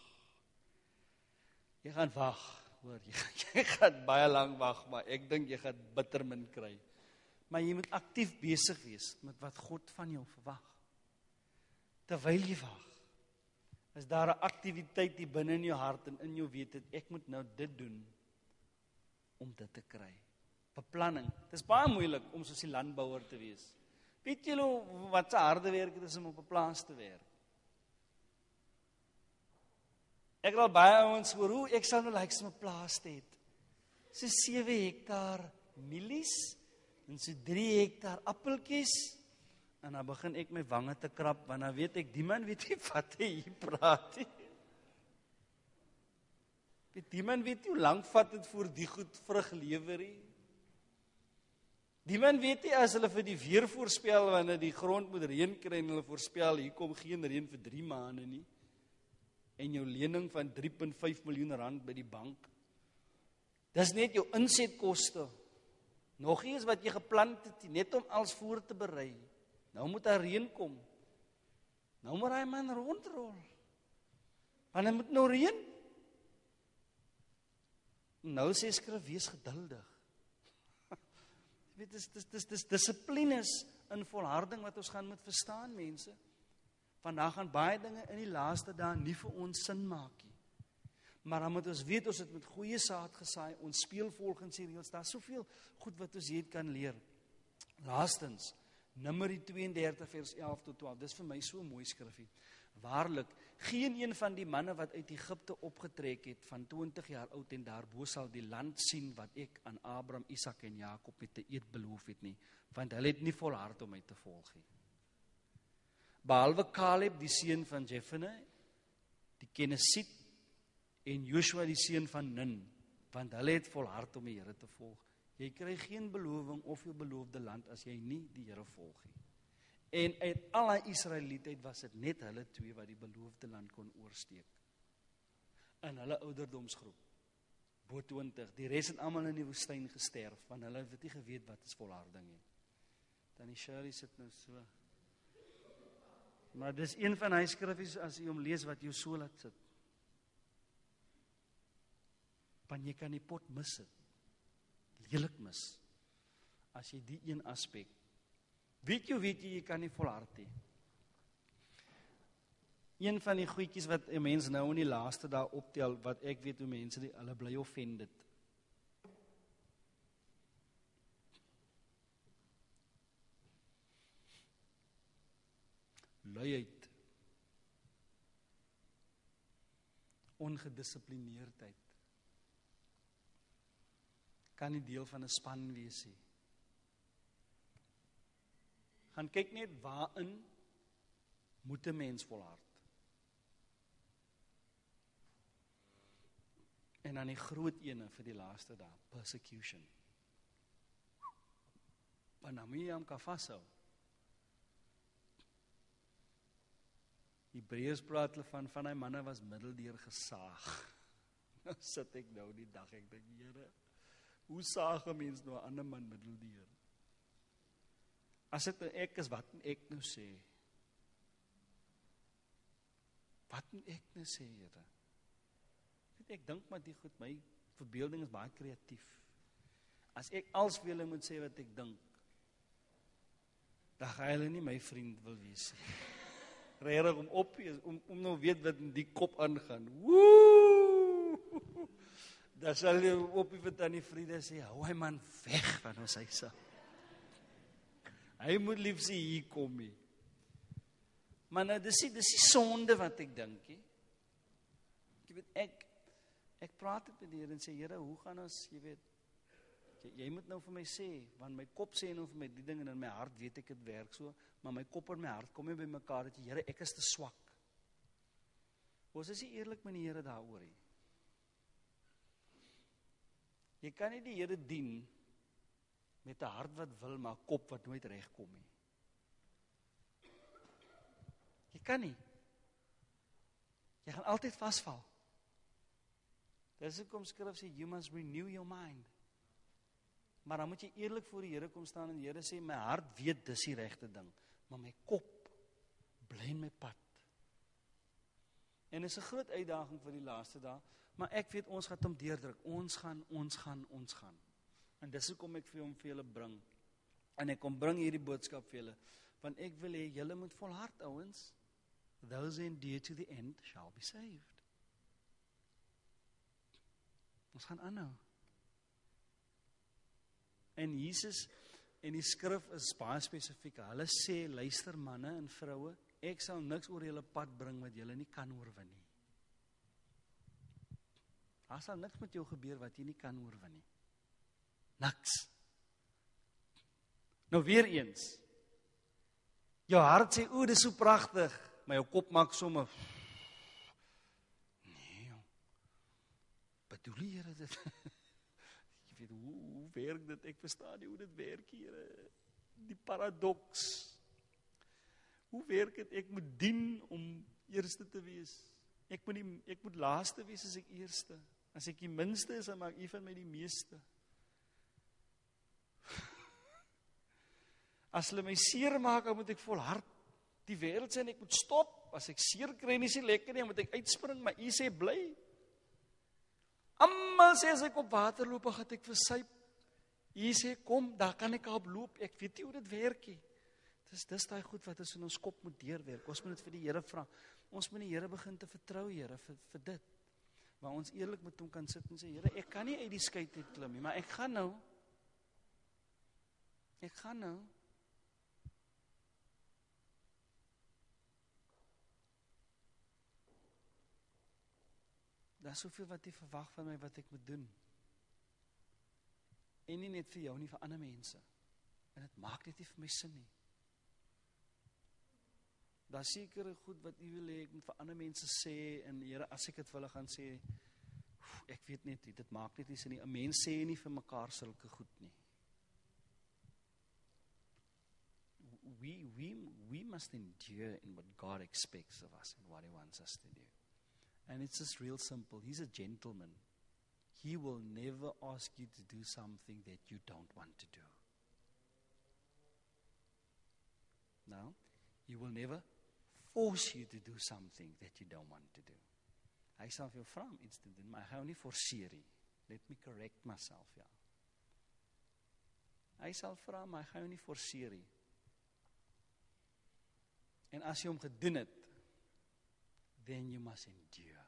Jy gaan wag, hoor, jy, jy gaan baie lang wag, maar ek dink jy gaan bitter min kry. Maar jy moet aktief besig wees met wat God van jou verwag. Terwyl jy wag, is daar 'n aktiwiteit hier binne in jou hart en in jou wete, ek moet nou dit doen om dit te kry. Beplanning. Dit is baie moeilik om soos die landbouer te wees. Weet julle wat se harde werk dit is om op 'n plaas te werk? Ek het al baie ouens hoor, hoe ek sal nou lyk like, om 'n plaas te hê. So sewe hektaar mielies en so drie hektaar appeltjies. En dan begin ek my wange te krap, want dan weet ek, die man weet nie wat hy hier praat nie. Die man weet nie hoe lang vat het voor die goed vrug lewer nie. Die man weet nie as hulle vir die weer voorspel, wanneer die grond moet reën kry, en hulle voorspel, hier kom geen reën vir drie maande nie. En jou lening van drie komma vyf miljoen rand by die bank. Dis net jou insetkoste. Nog nie is wat jy geplant het, net om als voor te berei. Nou moet daar reën kom. Nou moet hy man rondrol. Want hy moet nou reën. Nou sê skrif, wees geduldig. Jy weet, dis, dis, dis, dis dissiplines in volharding wat ons gaan moet verstaan, mense. Vandag gaan baie dinge in die laaste dae nie vir ons sin maak nie. Maar dan moet ons weet, ons het met goeie saad gesaai, ons speel volgens die reëls, daar is soveel goed wat ons hier kan leer. Laastens, Numeri twee en dertig vers elf tot twaalf, dis vir my so mooi skrifgie. Waarlik, geen een van die manne wat uit Egipte opgetrek het, van twintig jaar oud en daarbo sal die land sien wat ek aan Abraham, Isak en Jakob met te eed beloof het nie, want hulle het nie volhard om my te volg nie. Behalwe Caleb, die seun van Jefune, die Kenesiet, en Joshua, die seun van Nun, want hulle het volhard om die Here te volg. Jy kry geen beloving of jou beloofde land as jy nie die Here volg nie. En uit al die Israelietheid was dit net hulle twee wat die beloofde land kon oorsteek. In hulle ouderdomsgroep, bo twintig, die res het almal in die woestyn gesterf, want hulle het nie geweet wat is volharding nie. Dan die Shirley sit nou so. Maar dis een van hy skriffies, as jy hom lees, wat jou so laat sit. Want jy kan die pot mis het, lelik mis, as jy die een aspek, weet jy, weet jy, jy kan nie volhard nie. Een van die goedjies wat een mens nou in die laaste daar optel, wat ek weet hoe mense, die, hulle bly offended. Luiheid, ongedisciplineerdheid, kan nie deel van 'n span wees nie. Gaan kyk net waarin moet 'n mens volhard. En dan die groot ene vir die laaste dae, persecution. Want dan moet jy hom kan vashou. Hebreërs praat hulle van, van die manne was middeldeur gesaag. Nou sit ek nou die dag, ek dink, Here, hoe saag 'n mens nou 'n ander man middeldeur? As dit nou ek is, wat moet ek nou sê? Wat moet ek nou sê, Here? Ek dink maar die goed, my verbeelding is baie kreatief. As ek als vir julle moet sê wat ek dink, dan gaan hulle nie my vriend wil wees. Regtig om op, om, om nou weet wat in die kop aangaan. Woe! Dan sal jy op die van die vriende sê, hou hy man weg van ons huise. Hy moet liefs hier kom nie. Maar nou, dis die, dis die sonde wat ek dink. He. Jy weet, ek, ek praat het met die Here en sê, Here, hoe gaan ons, jy weet, jy, jy moet nou vir my sê, want my kop sê nou vir my die ding, en in my hart weet ek het werk so, maar my kop en my hart kom nie by mekaar, dat jy, Here, ek is te swak. Ons is nie eerlik met die Here daaroor nie. Jy kan nie die Here dien met 'n hart wat wil, maar 'n kop wat nooit regkom nie. Jy kan nie. Jy gaan altyd vasval. Dis hoekom skrif sê, you must renew your mind. Maar dan moet jy eerlik voor die Here kom staan en die Here sê, my hart weet dis die regte ding, maar my kop bly in my pad. En dit is 'n groot uitdaging vir die laaste dae, maar ek weet ons gaan hom deurdruk. Ons gaan, ons gaan, ons gaan. En dis hoekom ek vir hom vir julle bring. En ek kom bring hierdie boodskap vir julle, want ek wil hê julle moet volhard, ouens. Those who endure to the end shall be saved. Ons gaan aanhou. En Jesus en die skrif is baie spesifiek. Hulle sê, luister manne en vroue, ek sal niks oor julle pad bring wat julle nie kan oorwin nie. Daar sal niks met jou gebeur wat jy nie kan oorwin nie. Niks. Nou weer eens. Jou hart sê, o, dit is so pragtig, maar jou kop maak sommer. Nee, jong. Bedoel jy, Here, dit? Jy weet, hoe, hoe werk dit? Ek verstaan nie hoe dit werk, Here. Die paradoks. Hoe werk dit? Ek moet dien om eerste te wees. Ek moet, die, ek moet laaste wees as ek eerste. As ek die minste is, dan maak U van my die meeste. As hulle my seer maak, dan moet ek volhard die wêreld sê en ek moet stop. As ek seer kry en is nie lekker nie, dan moet ek uitspring, maar U sê bly. Almal sê as ek op water loop, gaan ek versuip. U sê kom, daar kan ek op loop. Ek weet nie hoe dit werk nie. Dis dis daai goed wat ons in ons kop moet deurwerk. Ons moet dit vir die Here vra. Ons moet die Here begin te vertrou, Here, vir vir dit. waar ons eerlik met hom kan sit en sê, Here, ek kan nie uit die skei uit klim nie, maar ek gaan nou. Ek gaan nou. Daar is soveel wat jy verwag van my wat ek moet doen. En nie net vir jou nie, vir ander mense. En dit maak net nie vir my sin nie. Daar is sekere goed wat u wil hê, ek moet vir ander mense sê, en Here, as ek dit vir hulle gaan sê, ek weet net nie, dit maak net nie sin nie. 'n Mens sê nie vir mekaar sulke goed nie. We, we, we must endure in what God expects of us and what He wants us to do. And it's just real simple. He's a gentleman. He will never ask you to do something that you don't want to do. Now, He will never force you to do something that you don't want to do. Hy sal vir jou vra om iets te doen, maar hy gaan nie forceer nie. Let me correct myself, ja. Hy sal vra, maar hy gaan jou nie forceer nie. En as jy hom gedoen het, then you must endure.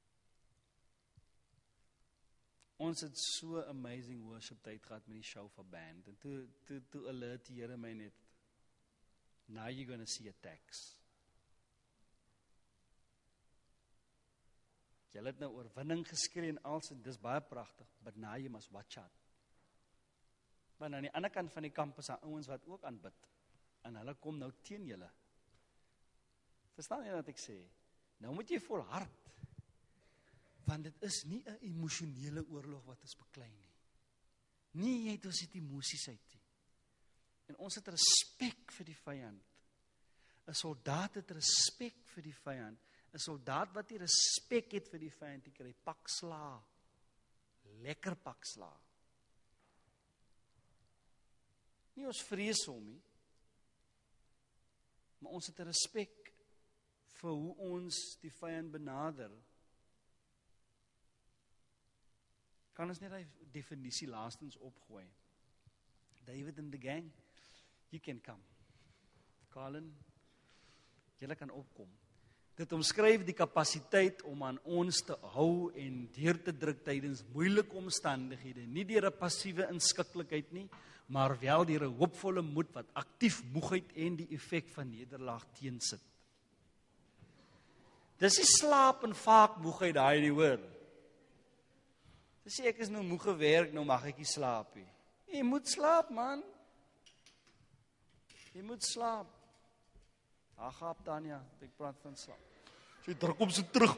Ons het so amazing worship tyd gehad met die show van band, en toe, toe, toe alert die Here my net, now you're going to see attacks. Jy het nou oorwinning geskree en als, en dis baie prachtig, but now you must watch out. Maar aan die ander kant van die kampus, daar ouens wat ook aanbid, en hulle kom nou teen julle. Verstaan jy wat ek sê? Nou moet jy volhard, want dit is nie 'n emosionele oorlog wat ons beklei nie. Nie jy het ons het emosies uit nie. En ons het respek vir die vyand. 'n Soldaat het respek vir die vyand. 'n Soldaat wat nie respek het vir die vyand, die kry pak sla. Lekker pak sla. Nie ons vrees hom nie, maar ons het 'n respek vir hoe ons die vyand benader. Kan ons net die definisie laastens opgooi? David and the gang, you can come. Colin, julle kan opkom. Dit omskryf die kapasiteit om aan ons te hou en deur te druk tydens moeilike omstandighede, nie deur 'n passiewe inskikkelikheid nie, maar wel deur 'n hoopvolle moed wat aktief moegheid en die effek van nederlaag teensit. Dis nie slaap en vaak moegheid daai nie, hoor. Dis sê ek is nou moeg gewerk, nou mag ek nie slaap nie. Jy moet slaap, man. Jy moet slaap. Ag, gaap Tanya, ek praat van slaap. Sy druk hom so terug.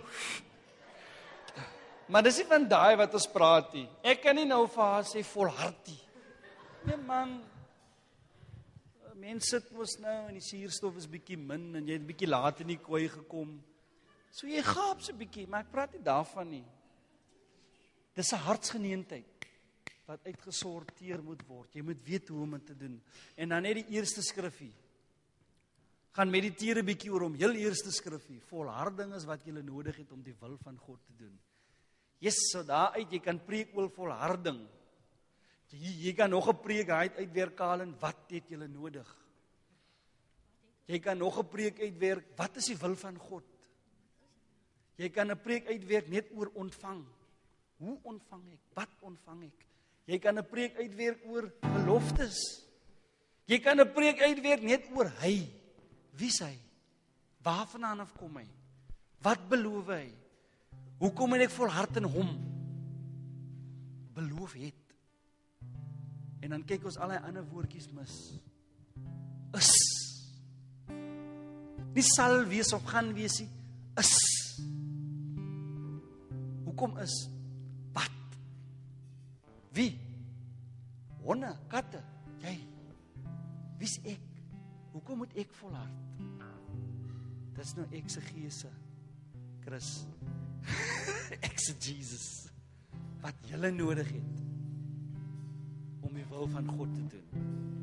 Maar dis nie van daai wat ons praat nie. Ek kan nie nou vir haar sê volhard nie. Nee man, mense sit mos nou en die suurstof is bietjie min en jy het bietjie laat in die kooi gekom. So jy gaap so bietjie, maar ek praat nie daarvan nie. Dis 'n hartsgeneentheid wat uitgesorteer moet word. Jy moet weet hoe om dit te doen. En dan net die eerste skrifgie. Gaan mediteer 'n bietjie oor hom, heel eerste skrifgie. Volharding is wat jy nodig het om die wil van God te doen. Yes, so daaruit jy kan preek oor volharding. Jy, jy kan nog 'n preek uitwerk en wat het jy nodig? Jy kan nog 'n preek uitwerk, wat is die wil van God? Jy kan 'n preek uitwerk net oor ontvang. Hoe ontvang ek? Wat ontvang ek? Jy kan 'n preek uitwerk oor beloftes. Jy kan 'n preek uitwerk net oor hy. Wie is hy? Waarvandaan af kom hy? Wat beloof hy? Hoekom moet ek volhard in hom? Beloof het. En dan kyk ons al die ander woordjies mis. Is. Nie sal wees of gaan wees nie. Is. Hoekom is? Wat? Wie? Honde, katte, jy. Wie's ek? Hoekom moet ek volhard? Dis nou eksegese, Chris. Exegesis. Wat julle nodig het om die wil van God te doen.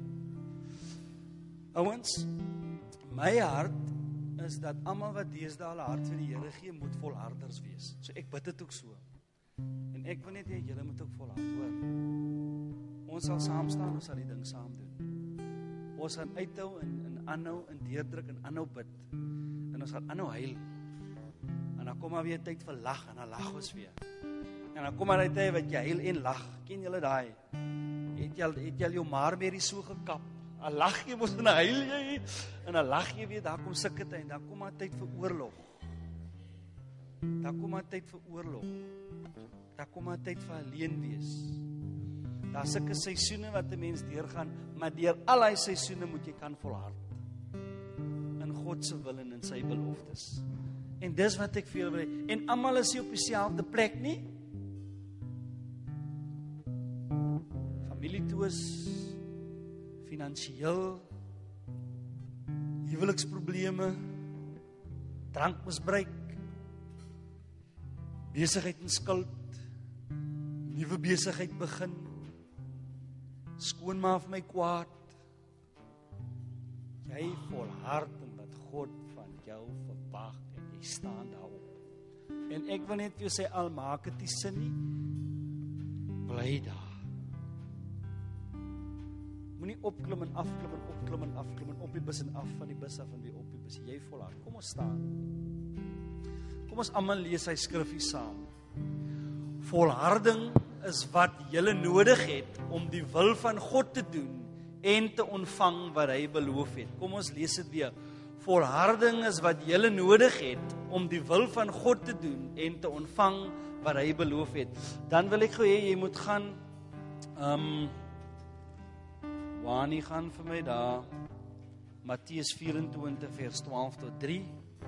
Ouens, my hart is dat almal wat deesdae hulle hart vir die Here gee, moet volharders wees. So ek bid dit ook so. En ek wil net hê julle moet ook volhard, hoor. Ons sal saam staan, ons sal die ding saam doen. Ons gaan uithou en, en aanhou en deurdruk en aanhou bid. En ons gaan aanhou huil. En dan kom maar weer tyd vir lag, en dan lag ons weer. En dan kom maar die tyd wat jy huil en lag. Ken julle daai? Het jy, het jy jou marmerrie so gekap? Dan lag jy mos en dan huil jy, en dan lag jy weer, daar kom sulke tyd, en dan kom maar tyd vir oorlog. Dan kom maar tyd vir oorlog. Dan kom maar tyd vir alleen wees. Daar is sulke seisoene wat 'n mens deurgaan, maar deur al die seisoene moet jy kan volhard. In God se wil en in sy beloftes. En dis wat ek vir julle wil. En almal is nie op dieselfde plek nie. Familietoes, finansiëel, huweliksprobleme, drankmisbruik, besigheid en skuld, nuwe besigheid begin, skoonma vir my kwaad. Jy volhard in wat God van jou verwag en jy staan daarop. En ek wil net vir jou sê, al maak dit nie sin nie, bly daar. Moenie opklim en afklim en opklim en afklim en op die bus en af van die bus af en weer op die bus. Jy volhard. Kom ons staan. Kom ons almal lees hy skrifgie saam. Volharding is wat jy nodig het om die wil van God te doen en te ontvang wat hy beloof het. Kom ons lees dit weer. Volharding is wat jy nodig het om die wil van God te doen en te ontvang wat hy beloof het. Dan wil ek gou hê jy moet gaan um, Wani gaan vir my daar, Matteus vyf-en-twintig vers twaalf tot drie.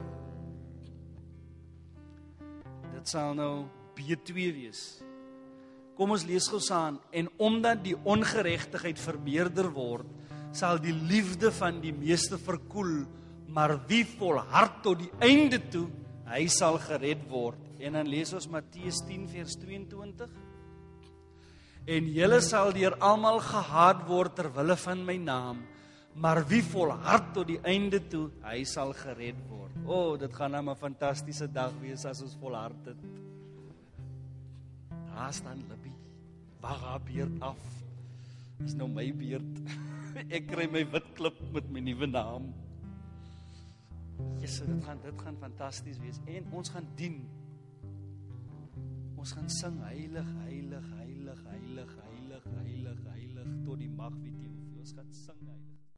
Dit sal nou B twee wees. Kom ons lees gou saam. En omdat die ongeregtigheid vermeerder word, sal die liefde van die meeste verkoel, maar wie volhard tot die einde toe, hy sal gered word. En dan lees ons Matteus tien vers tweeëntwintig. En julle sal deur almal gehaat word ter wille van my naam, maar wie volhard tot die einde toe, hy sal gered word. O, oh, dit gaan nou 'n fantastiese dag wees as ons volhard het. Daar staan Libby, wag haar beerd af. Dis nou my beerd. Ek kry my wit klip met my nuwe naam. Jesus, dit gaan dit gaan fantasties wees en ons gaan dien. Ons gaan sing heilig, heilig, heilig, heilig, heilig, heilig, heilig tot die mag weet jy hoeveel ons gaan sing.